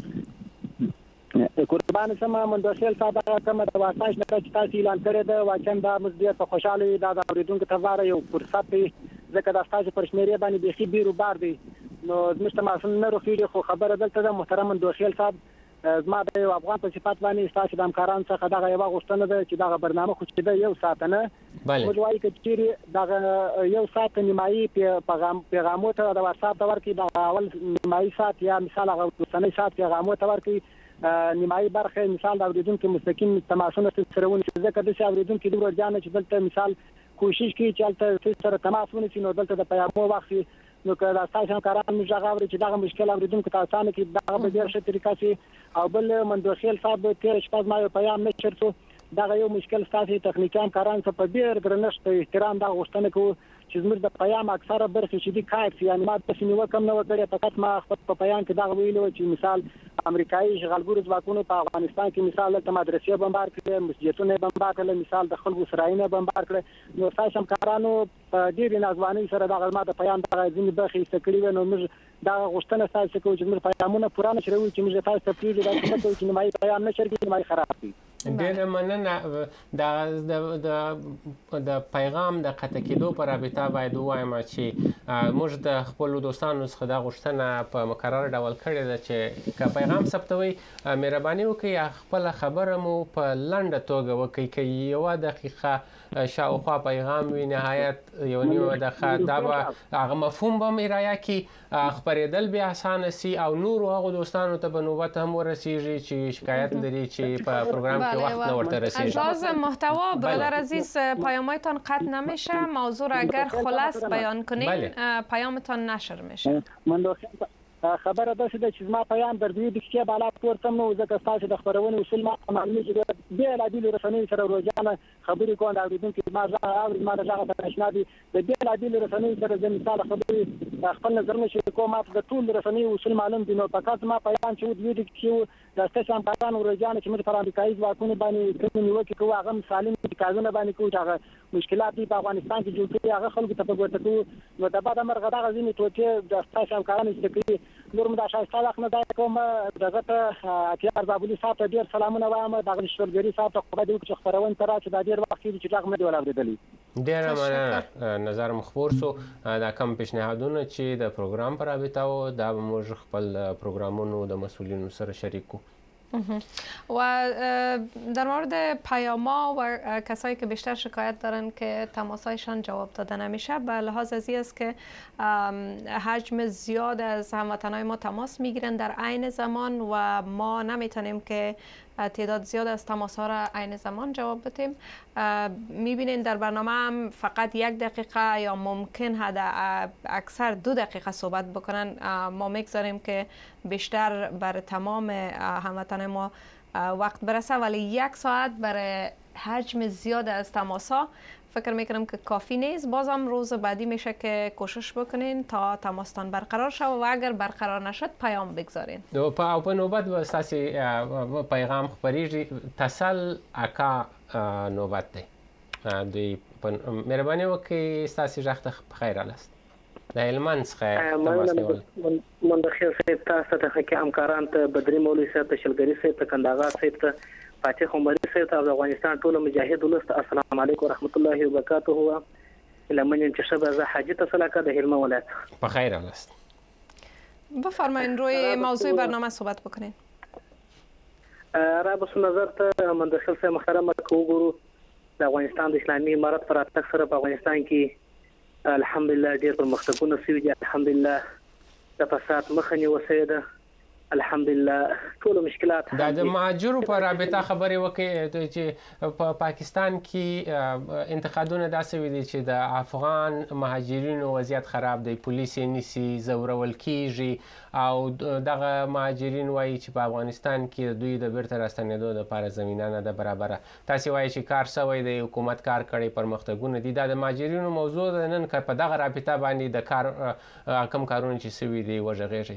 قربان شم مندوخیل صاحب کومه د واساش نه چې تاسو اعلان کړی دا واچن دا مزدیت په خوشاله دا د اوریدونکو ته واره یو فرصت دی ځکه د تاسو پر شمیرې باندې بيخي بیرو بار دی نو زموږ ته ماسن نه روخیږي خو خبره دلته د محترم مندوخیل صاحب زما د یو افغان په صفات باندې تاسو د همکارانو څخه دغه یو غوښتنه ده چې دغه برنامه خو چې د یو ساعت نه موږ وایو چې دغه یو ساعت نیمایي پیغامو ته د واتساپ د ورکې د اول نیمایي ساعت یا مثال هغه وروستنی ساعت پیغامو ته ورکې نیمایي برخه مثال د اوریدونکو مستقیم تماسونه سره ونیسي ځکه د اوریدونکو د ورځان چې دلته مثال کوشش کوي چې تاسو سره تماس ونیسي نو دلته د پیغامو وخت نو که دا تاسو کاران موږ غواړو چې دا مشکل اوریدونکو ته اسانه کې دا به ډیر ښه طریقه سي او بل مندوخیل صاحب تیر شپه ما یو پیغام نشر شو دا یو مشکل تاسو تخنیکان کاران څخه په ډیر درنښت احترام دا غوښتنه کوو چې زموږ د پیغام اکثره برخه چې د کاټ یعنی ما د سیمه کم نه وکړي فقط ما خپل په پیغام کې دا ویلو چې مثال امریکایي اشغالګر ځواکونو په افغانستان کې مثال د مدرسې بمبار کړي مسجدونه بمبار کړي مثال د خلکو سرايونه بمبار کړي نو تاسو هم کارانو په ډیر نازواني سره د غلمه د پیغام د ځینې برخه استکړي نو موږ دا غوښتنه تاسو کوو چې موږ پیغامونه پورانه شروع چې موږ تاسو ته پیږي دا چې نمای پیغام نشر کې نمای خراب دي ډېر مننه د پیغام د قطع کېدو پر رابطه باید ووایم چې موږ د خپل دوستانو څخه دا غوښتنه په مکرر ډول کړې ده چې که پیغام ثبتوي مهرباني وکړئ خپل خبره مو په لنډه توګه وکړئ که یوه دقیقه شاوخوا پیغام وي نهایت یو نیمه دقیقه دا به هغه مفهوم به مې رایه کړي خپرېدل بیا اسانه سي او نورو هغو دوستانو ته به نوبت هم ورسیږي چې شکایت لري چې په پروگرام کې وقت نه ورته رسیږي. از لحاظ محتوا برادر عزیز پیام‌هایتان قطع نمیشه موضوع را اگر خلاص بیان کنین پیامتان نشر میشه. خبره ده چې زما پیغام در دوی دقیقې بالا پورتم نو ځکه تاسو د خبرونې اصول ما معلومه چې به لا دي رسنۍ سره روزانه خبرې کوم دا اوریدونکو ما ځا ما دا ځا تشنا دي د به لا دي رسنۍ سره د مثال خبرې خپل نظر نشي کوم د ټول رسنۍ اصول معلوم دي نو فقط ما پیغام چې دوی دقیقې د تاسو هم پیغام روزانه چې موږ پر امریکایي ځواکونو باندې کوم نیوکه کوو هغه سالم کارونه باندې کوو چې مشکلات په افغانستان کې جوړ کړي هغه خلکو ته په ګوته کوو نو د بعد مرغه دا غزنی توګه د تاسو هم کارونه چې نور مدا شایسته وخت نه دا کوم دغه ته اتیار بابولي صاحب ته ډیر سلامونه وایم دغه شولګری صاحب ته خو دې چې خبرونه تر چې دا ډیر وخت چې هغه مې ولا اوریدلې ډیر مننه نظر مخبور سو دا کم پیشنهادونه چې د پروګرام پر رابطه و دا موږ خپل پروګرامونو د مسئولینو سره شریک کوو و در مورد پیام‌ها و کسایی که بیشتر شکایت دارن که تماسایشان جواب داده نمیشه به لحاظ از این است که حجم زیاد از هموطنای ما تماس میگیرن در عین زمان و ما نمیتونیم که تعداد زیاد از تماس ها را عین زمان جواب بدیم. میبینین در برنامه هم فقط 1 دقیقه یا ممکن حد اکثر 2 دقیقه صحبت بکنن ما میگذاریم که بیشتر بر تمام هموطنان ما وقت برسه ولی 1 ساعت برای حجم زیاد از تماس ها فکر میکنم که کافی نیست. بازم روز بعدی میشه که کوشش بکنین تا تماستان برقرار شد و اگر برقرار نشد پیام بگذارین. په نوبت به تاسو پیغام خبريږي تسل اکا نوبت دی. دوی مهرباني وکړئ تاسو ځخته خیر الاست. د هلمند څخه تماس نیول. من د خیر صاحب تاسو ته حکیم همکاران ته بدري مولوي صاحب ته شلګری صاحب ته کنداغا صاحب ته فاتح عمر صاحب ته د افغانستان ټول مجاهد ولست السلام علیکم ورحمت الله وبرکاته لمن چې شبه زه حاجی ته سلاکه د هلمند ولایت په خیر الاست. بفرمایین روی موضوع برنامه صحبت بکنین. را بس نظر ته من د خیر صاحب محترم کوګورو د افغانستان د اسلامي امارت پر اتک سره په افغانستان کې الحمدلله ډیر پرمختګونه شوي دي الحمدلله د فساد مخه نیول ده الحمدلله ټول مشکلات د مهاجرو په رابطه خبرې وکړي چې په پاکستان کې انتقادونه داسې وي چې د افغان مهاجرینو وضعیت خراب دی پولیس یې نیسي زورول کیږي او دغه مهاجرین وایي چې په افغانستان کې دوی د بیرته راستنېدو لپاره زمینه نه ده برابره. تاسو وایي چې کار شوی دی حکومت کار کړی پرمختګونه دي دا د مهاجرینو موضوع ده نن که په دغه رابطه باندې د کار کم کارونه چې شوي دي وژغېږي.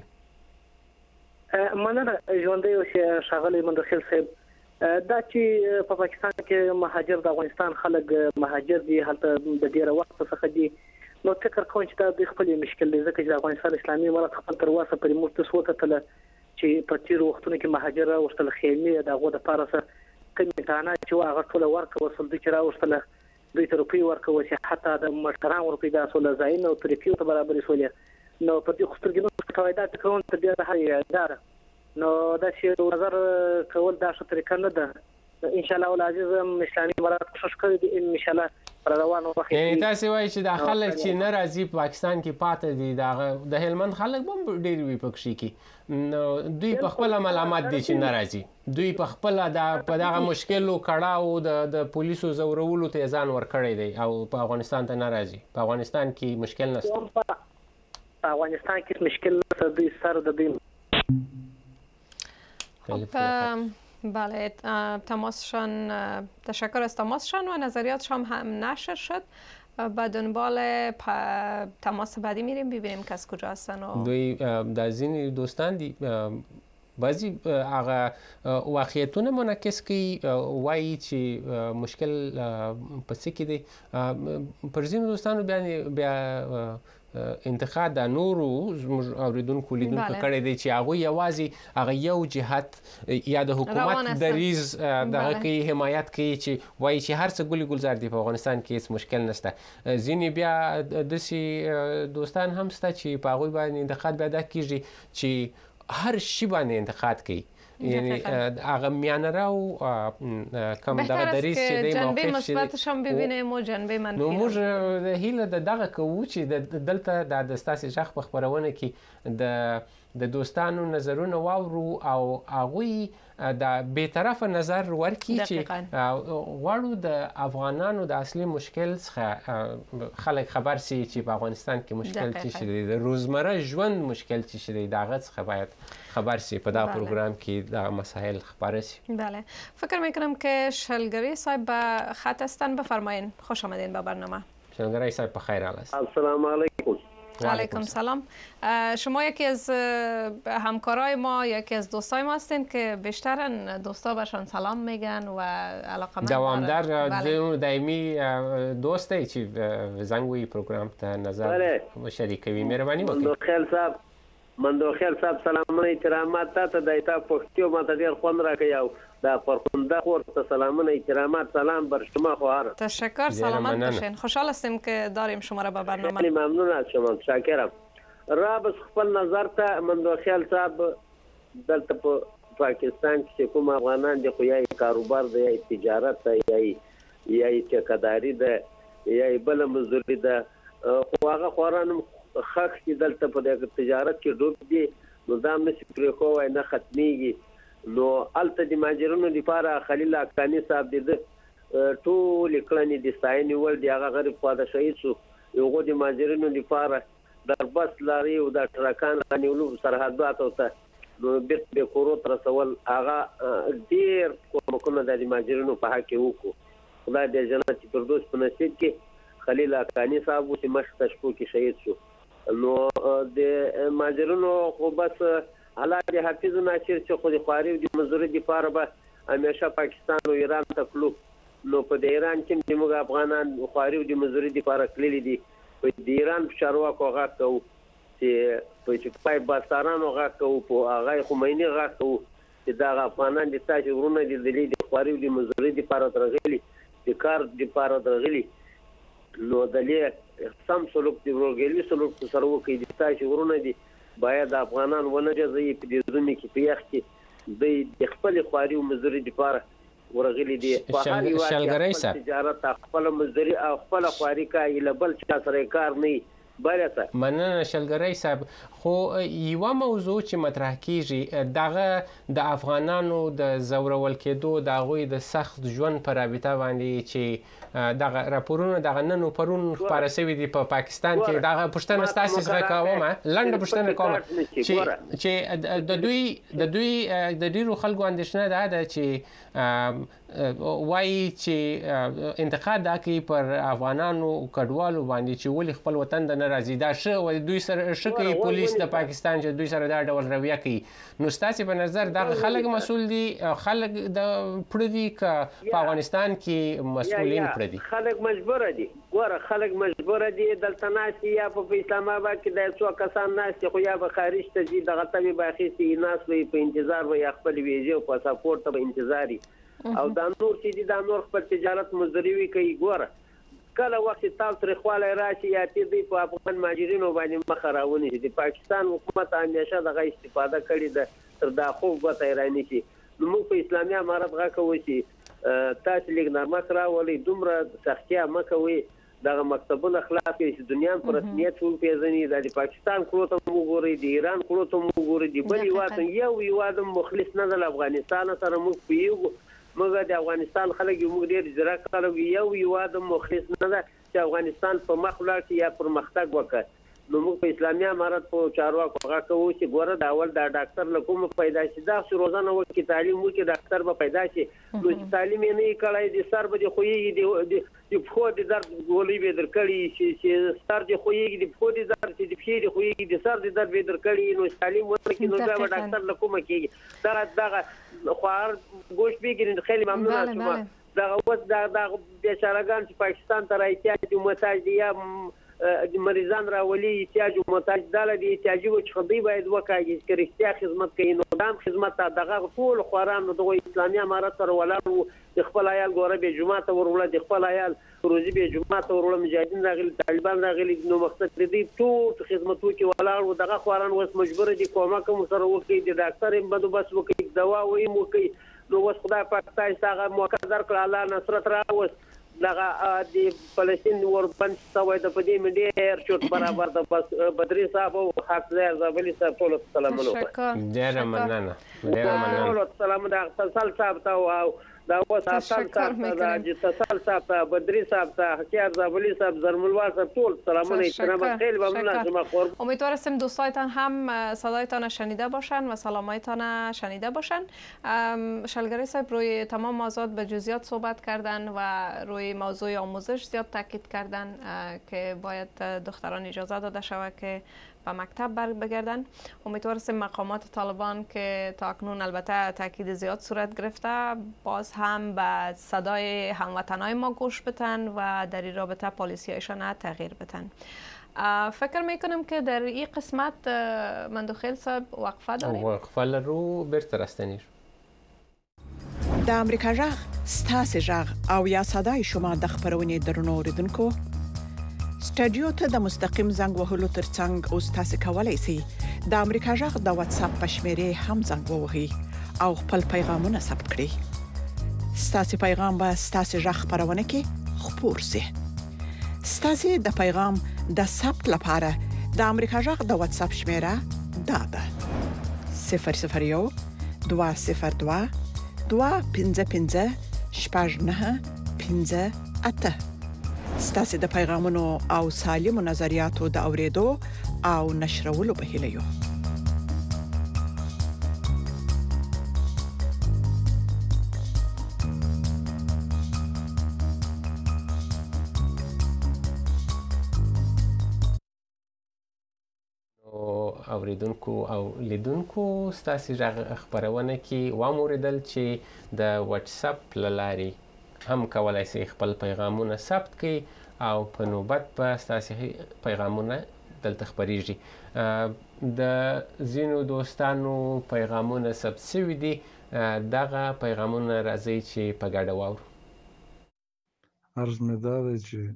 مننه ژوندۍ اوسې ښاغلی مندخیل صاحب دا چې په پاکستان کې مهاجر د افغانستان خلک مهاجر دي هلته د ډیره وخت څخه دي نو فکر کوم چې دا د خپل مشکل دی ځکه چې د افغانستان اسلامي امارت خپل تر اوسه پرې موږ څه وکړل چې په تیر وختونو کې مهاجر راوستل خیمې دغه د پارسه کمیټانه چې هغه ټول ورکو وسل دي چې راوستل دوی ته روپی ورکو چې حتی د مشتران روپی د اصول ځای نو طریقې ته برابر شولې نو په دې خسترګینو قواعد کوم ته بیا هي اداره نو دا چې نظر کول دا ښه طریقه نه ده. ان شاء الله العزیز اسلامي امارات کوشش کوي دي ان شاء الله پر روانو وخت یعنی تاسو وایي چې د خلک چې ناراضي پاکستان کې پاتې دي د هلمند خلک هم ډېر وي پکې کې نو دوی په خپل ملامت دي چې ناراضي دوی په خپل په دغه مشکلو کړهو د پولیسو زورولو ته ځان ورکړی دی او په افغانستان ته ناراضي په افغانستان کې مشکل نشته په افغانستان کې مشکل نشته دوی سره د دوی بله تماسشان تشکر از تماسشان و نظریاتشان هم نشر شد به دنبال تماس بعدی میریم ببینیم که از کجا هستن دوی در زین دوستان دی بعضی هغه واقعیتونه منعکس کوي وایي چې مشکل پسې کې دی پر ځینو دوستانو بیا انتقاد د نورو اوریدونکو لیدونکو کړی دی چې هغه یوازې هغه یو جهت یا د حکومت دریز دغه کې حمایت کوي چې وایي چې هر څه ګلي ګلزار دی په افغانستان کې هیڅ مشکل نشته. ځینې بیا داسې دوستان هم شته چې په هغوی باندې انتقاد بیا دا کېږي چې هر شي باندې انتقاد کوي یعنی هغه میانراو کم دغه دریس چې د جنبه مثبتش هم ببینیم او جنبه منفي نو موږ هیله دغه کوو چې دلته د ستاسو ځخ په خبرونه کې د دوستانو نظرونه واورو او هغه د بیطرفه نظر ورکړي چې غواړو د افغانانو د اصلي مشکل څخه خلک خبر سي چې په افغانستان کې مشکل څه دی د روزمره ژوند مشکل څه دی دغه څخه باید خبر سي په دا پروګرام کې دا مسائل خبر سي. بله فکر میکنم که شلگری صاحب به خط هستن بفرمایین. خوش آمدین به برنامه. شلگری صاحب بخیر حال است. السلام علیکم. علیکم سلام. شما یکی از همکارای ما یکی از دوستای ما هستین که بیشتر دوستا برشان سلام میگن و علاقمند دوامدار دائمی دوستی چې زنگوی پروگرام ته نظر شریکوي. مهرباني وکړئ. مندوخیل صاحب سلامونه احترامات ته د ایتا پښتو ماته ډیر خوند راکوي او دا پرخونده خور ته سلامونه احترامات سلام بر شما خواهر. تشکر سلامت باشین. خوشحال هستیم که داریم شما را به برنامه. خیلی ممنون از شما متشکرم. رابط خپل نظر ته مندوخیل صاحب دلته په پاکستان کې کوم افغانان دي خو یا کاروبار دی یا تجارت دی یا ټیکاداري ده یا بل مزدوري ده خو هغه خورانم خاص چې دلته په تجارت کې ډوب دي نو دا مې پرې کوی نه ختميږي نو الته د ماجرونو لپاره خلیل اکانی صاحب د ټول کلنې د ساين ول دی هغه غریب خواده شهید شو یو د ماجرونو لپاره در بس لاري او د ټرکان غنیولو سرحدات او ته نو به کورو تر سوال هغه ډیر کومه د ماجرونو په حق کې وکړو خدای دې جنت فردوس په نصیب کې خلیل اکانی صاحب چې مشت شپو کې شهید شو نو د ماجرونو خو بس حالات حافظ ناصر چې خو د خواري او د مزوري د پاره به همیشه پاکستان او ایران ته کلو نو په ایران کې موږ افغانان خواري او د مزوري د پاره کلی دي په ایران چارواکو غاکو چې په پای باسارانو غاکو په هغه خمینی غاکو چې دا افغانان د تاسو ورونه د خواري او د مزوري د پاره درغلي د کار د پاره درغلي نو دلې سم سلوک دی ورګلی سلوک سره وکړي د تاسو ورونه دي باید افغانان ونه جزي په دې ځمې کې پیاخ کې د خپل خواري او مزوري لپاره ورغلي دي په هر یو شلګری صاحب تجارت خپل مزوري او خپل خواري کوي لبل چا سره کار نه بلته مننه شلګری صاحب خو یو موضوع چې مطرح کیږي دغه د افغانانو د زورول کېدو د غوي د سخت ژوند پر رابطه باندې چې دغه راپورونه دغه نن او پرون خبره شوې دي په پاکستان کې دغه پښتنه ستاسو څخه کومه لنډه پښتنه کومه چې د دوی د ډیرو خلکو اندېښنه ده چې وایي چې انتقاد دا کوي پر افغانانو کډوالو باندې چې ولې خپل وطن د ناراضي دا شو دوی سره شکه پولیس د پاکستان چې دوی سره دا ډول رویه کوي نو ستاسو په نظر دا خلک مسؤل دي خلک د پردي ک په افغانستان کې مسؤلین پردي خلک مجبور دي ګوره خلک مجبور دي دلته ناسي یا په اسلام آباد کې د څو کسان ناسي خو یا به خارج ته ځي دغه تبي باخي سي ناس وي په انتظار وي خپل ویزه او پاسپورت په انتظاري او دا نور چې دا نور خپل تجارت مزدوري کوي ګوره کله وخت تاسو تر خواله راشي یا دې په افغان مهاجرینو باندې مخ راونی دي پاکستان حکومت همیشه دغه استفاده کړې ده تر دا خو به ایرانی شي نو موږ په اسلامي امارت غاکو شي تاسو لیک نرمه راولي دومره سختیا مکوي دغه مکتبونه خلاف چې دنیا پر رسمیت ټول پیژني د پاکستان کړو ته وګوري د ایران کړو ته وګوري د بل یو واده مخلص نه د افغانستان سره موږ پیو موږ د افغانستان خلک موږ ډیر زراعت خلک یو واده مخلص نه ده چې افغانستان په مخ لاړ یا پرمختګ وکړي نو موږ په اسلامي امارت په چارواکو هغه کوو چې ګوره دا اول د ډاکټر له کوم پیدا شي دا روزانه وکړي تعلیم وکړي ډاکټر به پیدا شي نو چې تعلیم یې نه کړای دي سر به خوېږي د خو د درد ګولې به درکړي چې سر د خوېږي د خو د درد چې د پښې د خوېږي د سر د درد به درکړي نو تعلیم ورکړي نو دا ډاکټر له کوم کېږي دا خوار ګوش بیګرین خیلی ممنون شوم دا اوس دا بیچارهګان چې پاکستان ته راځي محتاج دي یا مریضان راولي احتیاج او محتاج داله دي احتیاجي و چې خدای باید وکړي چې رښتیا خدمت کوي نو دام خدمت دغه ټول خوران د اسلامي امارت سره ولاړ خپل عیال ګوره به جمعه ته ورول د خپل عیال روزي به جمعه ته ورول مجاهدین راغلي طالبان راغلي نو مقصد دې ټول خدمتو کې ولاړ او دغه خوران اوس مجبور دي کومه کوم سره وکړي د ډاکټر هم بندوبست وکړي دوا وایي وکړي نو اوس خدای پاک تاسو هغه موقع درکړه الله نصرت راوست دغه د فلسطین وربند سوي د پدې منډي چوت برابر د بدري صاحب او حافظ زابلی صاحب ټول سلام علیکم ډیر مننه سلام د اتصال صاحب ته او دا اوس اتصال صاحب د اتصال صاحب ته بدري صاحب ته حکیار زابلی صاحب زرملوا صاحب ټول سلامونه احترام خیلی ممنون شما قرب امیدوارم دوستایتان هم صدایتان شنیده باشن و سلامایتان شنیده باشن شلگری صاحب روی تمام موضوعات به جزئیات صحبت کردن و روی موضوع آموزش زیاد تاکید کردن که باید دختران اجازه داده شود که به مکتب بگردن. امیدوارم مقامات طالبان که تا اکنون البته تاکید زیاد صورت گرفته باز هم به صدای هموطنای ما گوش بدن و در این رابطه پالیسیایشان تغییر بدن. فکر میکنم که در این قسمت مندوخیل صاحب وقفه داریم. وقفه رو برتر استنیر. د امریکا غږ ستاسو غږ او یا صداي شما د خبرونې درنو اوریدونکو سټډیو ته د مستقیم زنګ وهلو ترڅنګ او تاسو کولای شئ د امریکا غږ د واتس اپ په شمیره هم زنګ ووهئ او خپل پیغامونه ثبت کړئ. ستاسو پیغام به ستاسو غږ خبرونه کې خپور شي. ستاسو د پیغام د ثبت لپاره د امریکا غږ د واتس اپ شمیره دا ده 001 202 255 شپږ 9 5 ستاسو د پیغامونو او سالمو نظریاتو د اوریدو او نشرولو په هیله یو. اوریدونکو او لیدونکو ستاسو غږ خبرونه کې واموریدل چې د واتس اپ لاري هم کولای شي خپل پیغامونه ثبت کړي او په نوبت به ستاسو پیغامونه دلته خبريږي. د زینو دوستانو پیغامونه ثبت شوي دي دغه پیغامونه راځي چې په ګډه واورو. عرض مې دا دی چې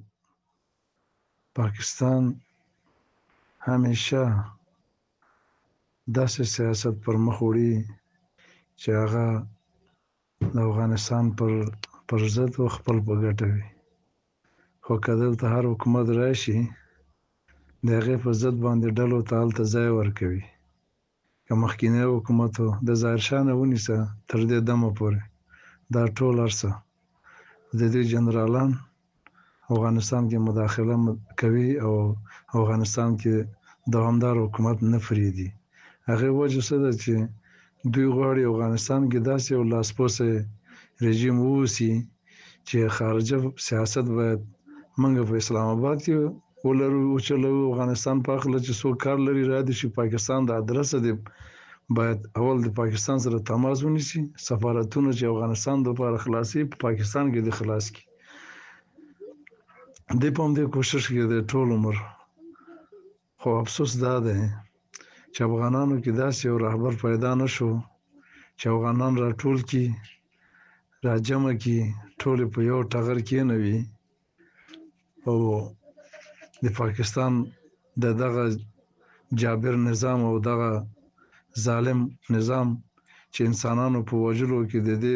پاکستان همیشه داسې سیاست پر مخ وړي چې هغه د افغانستان پر ضد خپل په ګټه وي. خو که دلته هر حکومت راشي د هغې په ضد باندې ډلو ته هلته ځای ورکوي. که مخکینی حکومت د ظاهرشاه نه ونیسه تر دې دمه پورې دا ټول هر څه د دې جنرالان افغانستان کې مداخله کوي او افغانستان کې دوامدار حکومت نه فریدي. هغه وجه څه ده چې دوی غواړي افغانستان کې داسې یو لاسپوڅی رژیم ووسي چې خارجه سیاست باید موږ په اسلام آباد کې ولرو او چلو افغانستان په خپل چې څوک کار لري را دي چې پاکستان د ادرس دی باید اول د پاکستان سره تماس ونیسي. سفارتونه چې افغانستان د لپاره خلاصي په پاکستان کې د خلاص کی د پوم د کوشش کې د ټول عمر. خو افسوس دا ده چې افغانانو کې داسې یو رهبر پیدا نشو چې افغانان را ټول کی را جمع کی ټول په یو ټغر کې نه وي او د پاکستان دغه جابر نظام او دغه ظالم نظام چې انسانانو په وجلو کې د دې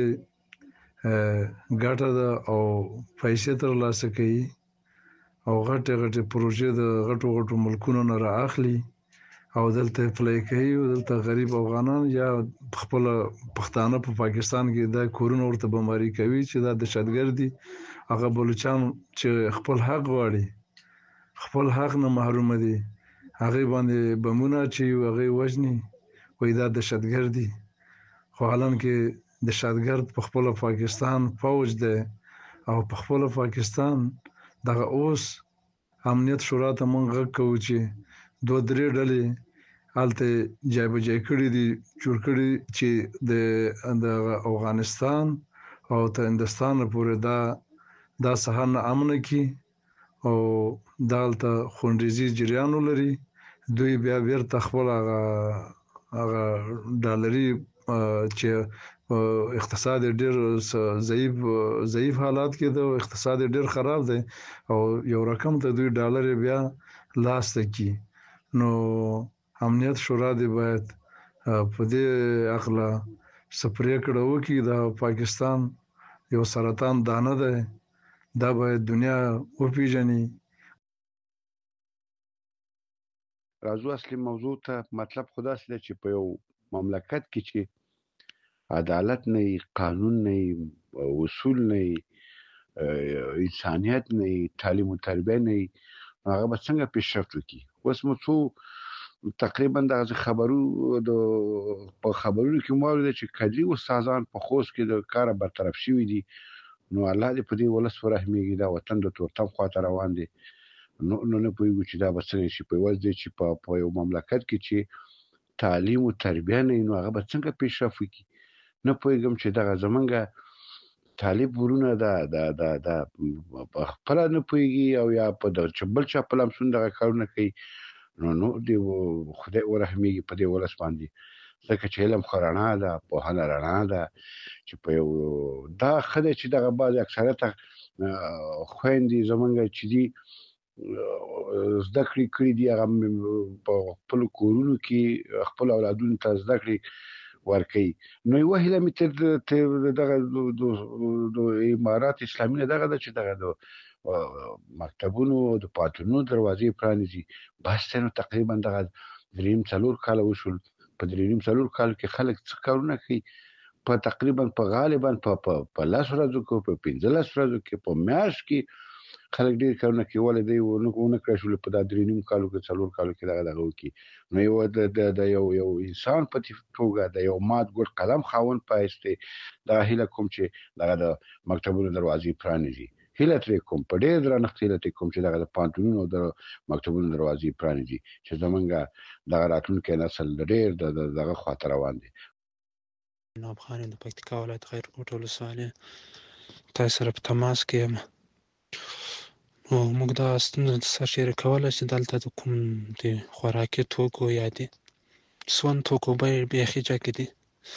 ګټه ده او پیسې ترلاسه کوي او غټه پروژې د غټو ملکونو نه رااخلي او دلته پلی کوي او دلته غریب افغانان یا خپل پښتانه په پاکستان کې د کورونو ورته بمباري کوي چې دا دهشتګردي هغه بلوچستان چې خپل حق غواړي خپل حق نه محروم دي هغه باندې بمونه چې هغه وژني وای دا دهشتګردي خو حالان کې دهشتګرد په خپل پاکستان فوج ده او په خپل پاکستان دغه اوس امنیت شورا ته مونږ کوو چې 2-3 ډلې حالته جای کړي دي جوړ کړي چې د افغانستان او ته هندستان پورې دا سهار نه امن کی او دالته خونریزي جریان ولري دوی بیا بیرته خپل هغه ډالري چې اقتصاد ډیر ضعیف حالات کې د اقتصاد ډیر خراب دی او یو رقم ته دوی ډالر بیا لاس ته کی نو امنیت شورا دی باید په دې اخلا سپری کړو کې د پاکستان یو سرطان دانه ده دا باید دنیا وپیژني. راځو اصلي موضوع ته. مطلب خدا سره چې په یو مملکت کې چې عدالت نه قانون نه اصول نه انسانیت نه تعلیم او تربیه نه هغه به څنګه پیشرفت وکړي. اوس مو څو تقریبا د خبرونو کې مو ولید چې کدي استادان په خوست کې د کار برطرف شوی دي نو الله دې په دې ولس ورحمېږي دا وطن د تورتم خواته روان دي نو نه پوهیږو چې دا به څنګه شي په وځ دي چې په یو مملکت کې چې تعلیم او تربیه نه نو هغه به څنګه پیشرفت وکړي. نه پوهیږم چې دغه زمونږه طالب ورونه د خپل نه پوهیږي او یا په د چبل چا په لمسون دغه کارونه کوي نو دی خدای ورحمېږي په دې ولس باندې ځکه چې علم خرانه ده پوهنه رڼا ده چې په یو دا خدای چې دغه بعض اکثریت خويندې زمونږ چې دي زده کړې دي هغه په خپل کورونو کې خپل اولادونو ته زده کړې ورکي نو یو هله مې دغه د امارات اسلامي دغه چې دغه د مکتبونو د پاتونو دروازې پرانیزي بس نو تقریبا دغه 3-4 کال وشول په 3-4 کال کې خلک څه کارونه کوي په تقریبا په غالبا په 10 ورځو کې په 15 ورځو کې په میاشت کې خلک ډیر کارونه کوي ولې ونه کړی شول په 3 کالو کې 4 کالو کې دغه وکي نو یو انسان په توګه د یو مات ګډ قلم خاون پایسته دا هله کوم چې دغه د مکتبونو دروازې پرانیزي هله تر کوم په ډیر درنښت هله تر کوم چې دغه د پانتونونو د مکتبونو دروازې پرانیزي چې زمونږه دغه راتلونکي نسل ډیر دغه خاطر روان دي. ناب خان د پکتیکا ولایت خیرکوټ ولسوالۍ تاسو سره په تماس کې یم. موږ دا ستونزه سرچینه کوله چې دلته د کوم د خوراکي توکو یا د سون توکو بیخي جګې دي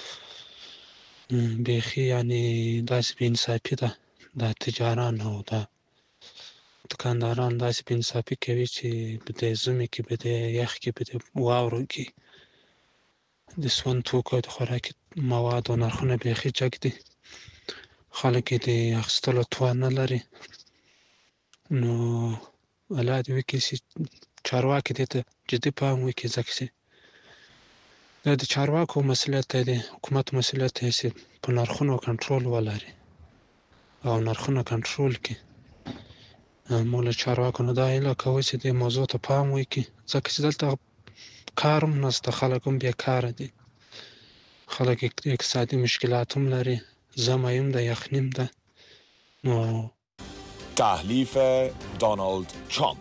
بیخي یعنی داسې بې انصافي ده د تجاران او د دکانداران داسې بې انصافي کوي چې په دې ژمي کې په دې یخ کې په دې واورو کې د سون توکو د خوراکي موادو نرخونه بیخي جګ دي خلک یې د اخیستلو توان نه لري نو الله دې وکړي چې چارواکي دې ته جدي پام وکړي ځکه چې دا د چارواکو مسؤلیت دی د حکومت مسؤلیت دی چې په نرخونو کنټرول ولري او نرخونه کنټرول کړي موږ له چارواکو نه دا هیله کوو چې دې موضوع ته پام وکړي ځکه چې دلته کار هم نشته خلک هم بیکاره دي خلک اقتصادي مشکلات هم لري ژمی هم ده یخني هم ده نو تحلیف دونالد ترامپ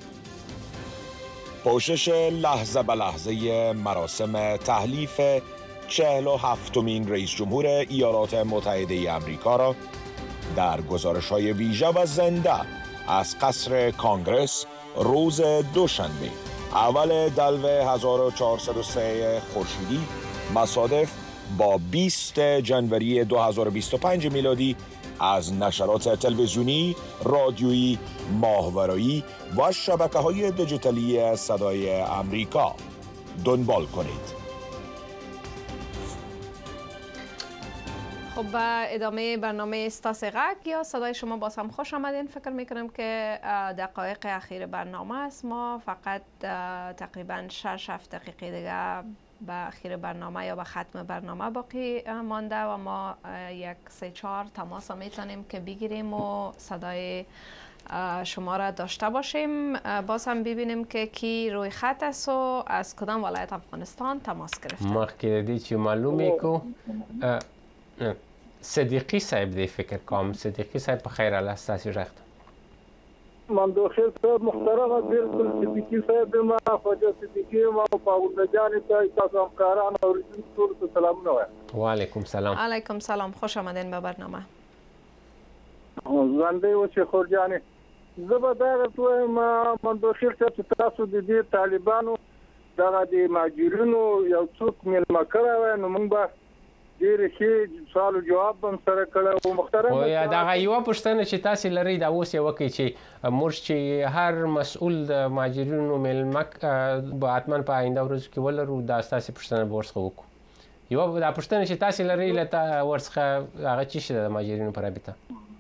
پوشش لحظه به لحظه مراسم تحلیف 47مین رئیس جمهور ایالات متحده آمریکا را در گزارش‌های ویژه و زنده از قصر کانگرس روز دوشنبه اول دلو 1403 خورشیدی مصادف با 20 جنوری 2025 میلادی از نشرات تلویزیونی، رادیویی، ماهواره‌ای و شبکه‌های دیجیتالی صدای آمریکا دنبال کنید. خب به ادامه برنامه استاس غک یا صدای شما باز هم خوش آمدین. فکر میکنم که دقایق اخیر برنامه است. ما فقط تقریبا 6-7 دقیقه دیگه به اخیر برنامه یا به ختم برنامه باقی مانده و ما 1-3-4 تماس میتونیم که بگیریم و صدای شما را داشته باشیم. باز هم ببینیم که کی روی خط است و از کدام ولایت افغانستان تماس گرفته. مخکې دی چې معلومه کو صدیقی صاحب دی فکر کوم. صدیقی صاحب په خیر الله ستاسو رخت. من دوخیل صاحب محترم بالکل صدیقی صاحب ما خواجه صدیقی ما پاوند جان تاسو همکاران او ټول سلامونه وایم. و علیکم سلام. علیکم سلام. خوش آمدین به برنامه. ژوندی اوسئ خورجانې. زه به دا درته ما دوخیل صاحب چې تاسو د دې طالبانو دغه د مهاجرینو یو څوک میلمه کړی وای نو موږ به ډېر ښه سوال او جواب هم سره کړی و. محترم او یا دغه یوه پوښتنه چې تاسې لرئ دا اوس یې وکړئ چې موږ چې هر مسؤل د مهاجرینو میلمه به حتما په آینده ورځو کې ولرو دا ستاسې پوښتنه به ورڅخه وکړو. یوه دا پوښتنه چې تاسې لرئ ورڅخه هغه څه شی ده د مهاجرینو په رابطه؟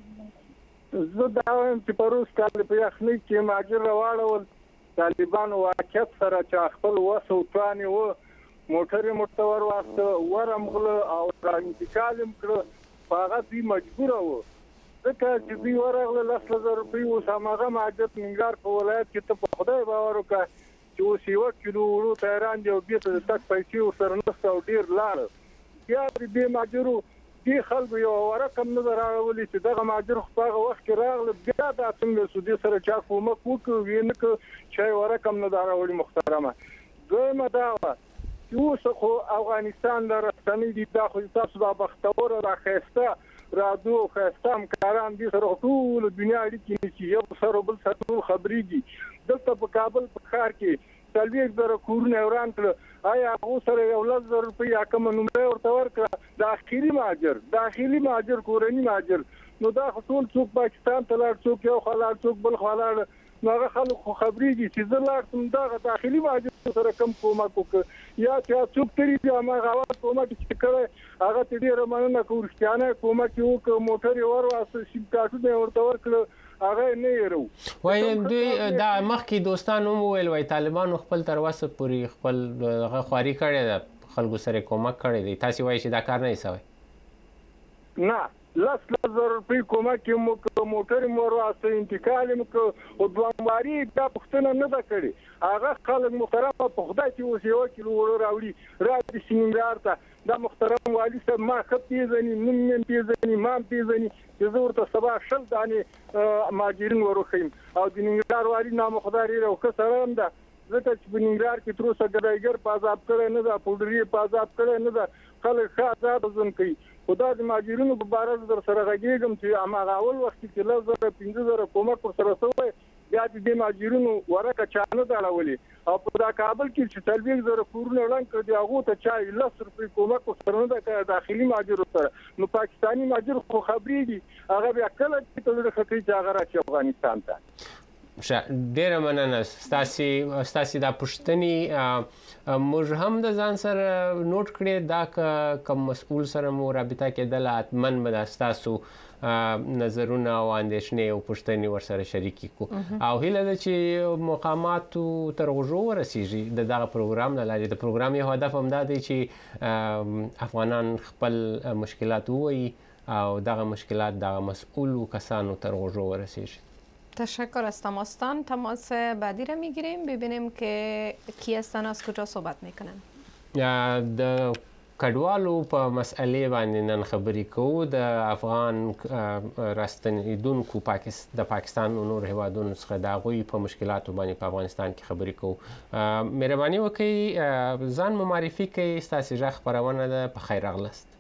زه دا وایم چې په روز کال په یخنۍ کې مهاجر راواړول طالبانو واقعیت سره چې خپل وس او توان و موټر ور واسطه ورمغله او را انتقال کړ په هغه دوی مجبور وو ځکه چې دوی ورغله 10,000 روپۍ اوس هغه مهاجر ننګار په ولایت کې ته په خدای باور وکړه چې اوس یو کیلو ورو تهران دی او بیرته د تک پیسې ورسره نشته او ډېر لاړ. بیا دې مهاجرو دې خلکو یو رقم نه راغلی چې دغه مهاجر خو په هغه وخت کې راغله بیا دا څنګه سودي سره چا کومک وکړو وینه چې یو رقم نه راغلی. محترمه دویمه دا اوس خو افغانستان د رسنۍ دي دا خو تاسو دا بختور را خسته رادیو خسته همکاران دي سره ټول دنیا اړیکې چې یو سره بل سره ټول خبرېږي. دلته په کابل په ښار کې 40,000 کورونه وران کړل. آیا هغه سره 11,000 روپۍ یا کوم نمبر ورته ورکړه داخلي مهاجر کورنی مهاجر نو دا ټول څوک پاکستان ته لاړ څوک یو خلاړ څوک بل خلاړ نو هغه خلک خو خبرېږي چې زه لاړم دا داخلي مهاجر سره کم کومک وکړ یا چې څوک تری دی هغه غواړي کومک چې کړي هغه ته ډیره مننه کوم رښتیانه کومک وکړ موټر ور واسه سیم کارتونه ورته ورکړ هغه نه یرو. وای دوی دا مخکې دوستانو ویل وای طالبانو خپل تر وسه پوری خپل هغه خواري کړي ده خلکو سره کومک کړي دي. تاسو وایي چې دا کار نه یې سوی؟ نه 10,000 روپۍ کومک مو موټر مور واسه انتقال مو او دوامداري دا پښتنه نه ده کړې. هغه خلک محترم په خدای چې اوس یو کیلو راوړي را دي سینګار ته دا محترم والی صاحب ما خط پیژني نن پیژني ما پیژني چې زه ورته سبا شل دانې مهاجرین وروخیم او د ننګرهار والی نامخداري راوخه سره هم ده ځکه چې په ننګرهار کې تر اوسه ګډایګر په عذاب کړی نه ده پوډري په عذاب کړی نه ده خلک ښه عذاب ژوند کوي. خدا د مهاجرینو په باره در سره غږیږم چې هغه اول وخت کې 10,000-15,000 کومک ورسره شوی بیا د مهاجرینو ورکه چانه دا اړولې او په دا کابل کې چې 40,000 کورونه وران کړ دی هغه ته چا 10 روپۍ کومک ورسره نه ده داخلي مهاجر سره. نو پاکستانی مهاجر خو خبرېږي هغه بیا کله چې ته خطرې چې هغه راشي افغانستان ته. ډیره مننه ستاسو دا پوښتنې موږ هم د ځان سره نوٹ کړې دا کوم مسؤل سره مو رابطه کېدله حتمن به ستاسو نظرونه او اندېښنې او پوښتنې ورسره شریکې کړو او هیله ده چې مقاماتو تر غوږو ورسیږي د دغه پروګرام له لارې. د پروګرام یو هدف همدا دی چې افغانان خپل مشکلات ووایي او دغه مشکلات دغه مسؤولو کسانو تر غوږو ورسیږي. تشکر از تماستان. تماس بعدی را میگیریم ببینیم که کی هستن از کجا صحبت میکنن. د کډوالو په مسئله باندې نن خبرې کوو. د افغان راستنیدونکو د پاکستان او نور هیوادونو څخه د هغوی په مشکلاتو باندې په افغانستان کې خبرې کوو. مهرباني وکړئ ځان مو معرفي کړئ. ستاسو غږ خپرونه ده. په خیر راغلاست.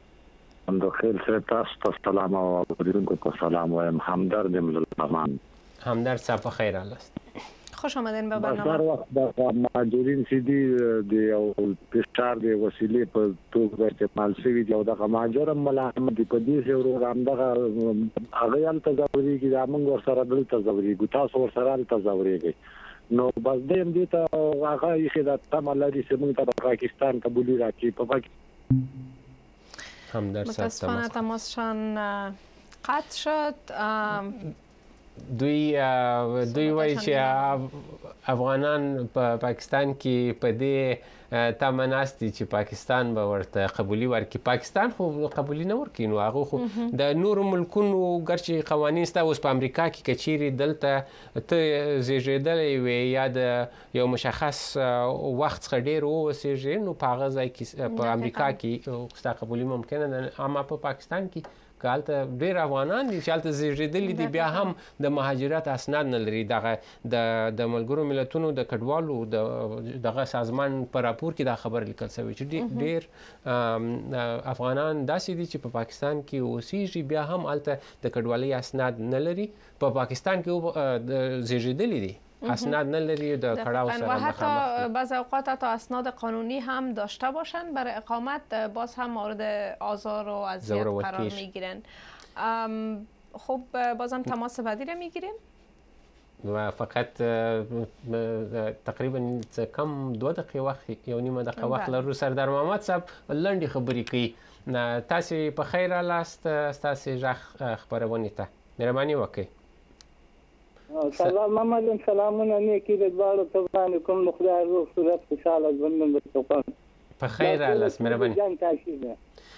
خیل سره تاسو ته سلام او اوریدونکو ته سلام وایم. همدرد یم له لغمان. همدرد صاحب په خیر راغلاست. خوش آمدین به برنامه. هر وخت د مهاجرین چې دي د یو فشار د وسیلې په توګه استعمال شوی دی او د مهاجر ملامت دی په دې چې ورو دغه هغه هم تزوري کې د موږ ورسره دل تزوري ګو تاسو ورسره تزوري نو بس دیم دې ته هغه یې د تمل لري چې موږ ته پاکستان قبولي راکړي په پاکستان هم در متاسفانه تماسشان قطع شد. دوی وایي چې افغانان په پاکستان کې په دې تمه ناست دي چې پاکستان به ورته قبولي ورکړي. پاکستان خو قبولي نه ورکوي، نو هغه خو د نورو ملکونو ګرچې قوانین شته. اوس په امریکا کې که چیرې دلته ته زیږېدلی وې یا د یو مشخص وخت څخه ډېر واوسېږې، نو په هغه ځای کې په امریکا کې ستا قبولي ممکنه ده. اما په پاکستان کې که هلته ډېر افغانان دي چې هلته زیږېدلي دي، بیا هم د مهاجرت اسناد نه لري. دغه د ملګرو ملتونو د کډوالو دغه سازمان په راپور کې دا خبره لیکل شوې چې ډېر افغانان داسې دي چې په پاکستان کې اوسېږي، بیا هم هلته د کډوالۍ اسناد نه لري. په پاکستان کې زیږېدلي دي، اسناد نه لري، د کړاو سره و حتی بعض اوقات حتی اسناد قانونی هم داشته باشند برای اقامت باز هم مورد آزار و اذیت قرار میگیرن. خب بازم تماس بعدی رو میگیریم و فقط تقریبا کم 2 دقیقې وخت، یو نیمه دقیقه وخت لرو. سردار محمد صاحب لنډې خبرې کوي. تاسو په خیر رالاست ستاسو ژغ خبرونې ته مهرباني وکړئ. سلام محمد، سلامونه نیکی د دواړو ته باندې کوم خدای روغ صورت خوشاله ژوند وکړي. په خیر رالاست، مهرباني. جنگ تاسیسه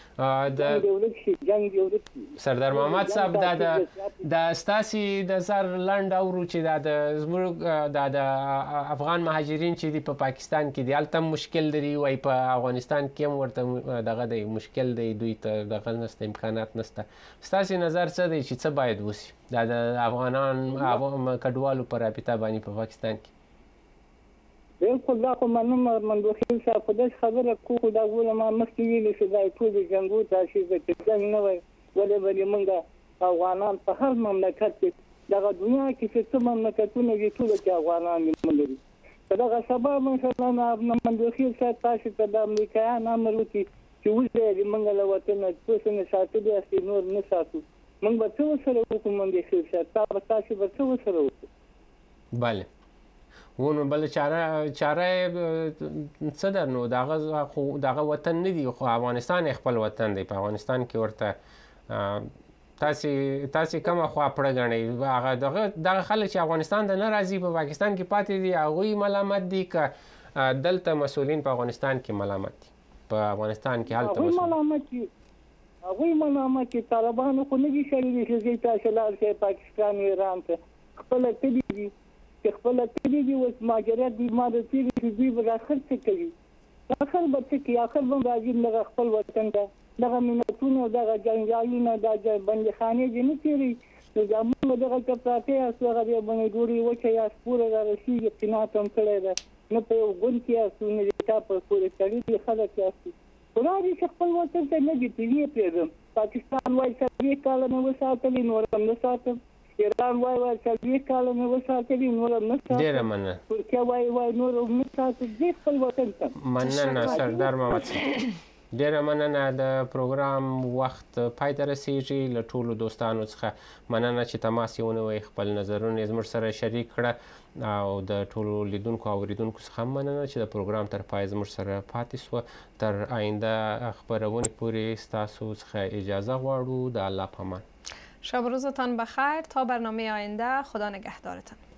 سردار محمد صاحب د ستاسي د زر لنډ اورو چې د زموږ د افغان مهاجرین چې په پاکستان کې دي هلته مشکل لري، وای په افغانستان کې هم ورته دغه د مشکل دی، دوی ته دغه نسته، امکانات نسته. ستاسي نظر څه دی چې څه باید وسی د افغان کډوالو پر رابطه باندې په پاکستان کې؟ بالکل دا خو من دوخیل صاحب په داسې خبره کوو دا ګوله ما مخکې ویلي چې دا ټولې جنګو تاسیس ده چې جنګ نه وای ولې بلې موږ افغانان په هر مملکت کې دغه دنیا کې چې څه مملکتونه دي ټولو کې افغانان موږ لري. په دغه سبب مثلا من دوخیل صاحب تاسو ته د امریکایان امر وکړي چې وځي موږ له وطنه څه نه ساتلي اصلي نور نه ساتو، موږ به څه ورسره وکړو؟ من دوخیل صاحب تاسو به څه ورسره وکړو؟ بله ونه بل چاره څه ده؟ نو دغه وطن نه دی، خو افغانستان خپل وطن دی. په افغانستان کې ورته تاسو کومه خوا پړه ګڼئ؟ هغه دغه خلک چې افغانستان ته نه راځي په پاکستان کې پاتې دي، هغوی ملامت دي که دلته مسؤلین په افغانستان کې ملامت دي؟ په افغانستان کې هلته هغوی ملامت دي. طالبانو خو نه دي شړلي چې تاسو لاړ شئ پاکستان ایران ته، خپله تللي دي چې خپله تللي دي. اوس مهاجرت دي ما د تېرې چې دوی به آخر څه کوي؟ آخر به څه کوي؟ آخر به راځي دغه خپل وطن ته دغه ملتونه او دغه جنګیالونه دا بندیخانې دي نه تېروي. نو زموږ دغلته پراته یاست، هغه د بڼې ډوډۍ وچه یاست، پوره رارسېږي، قناعت هم کړی ده، نه په یو ګوند کې یاست، نه د چا په پورې تړلي دي خلک یاست. خو راځي چې خپل وطن ته نه دي پرېږدم. پاکستان وایي 40 کاله مې وساتلي نور هم نه ساتم، ایران وای 40 کاله مې وساتلي نور هم نه ساتم، ډېره مننه. ترکیه وای نور هم نه ساتم، زه خپل وطن ته. مننه سردار محمد صاحب، ډېره مننه. د پروګرام وخت پای ته رسېږي. له ټولو دوستانو څخه مننه چې تماس یې ونیوئ، خپل نظرونه یې زموږ سره شریک کړه، او د ټولو لیدونکو او اورېدونکو څخه مننه چې د پروګرام تر پای زموږ سره پاتې سوه. تر آینده خپرونې پورې ستاسو څخه اجازه غواړو. د الله په امان. شب و روزتان بخیر تا برنامه آینده. خدا نگهدارتان.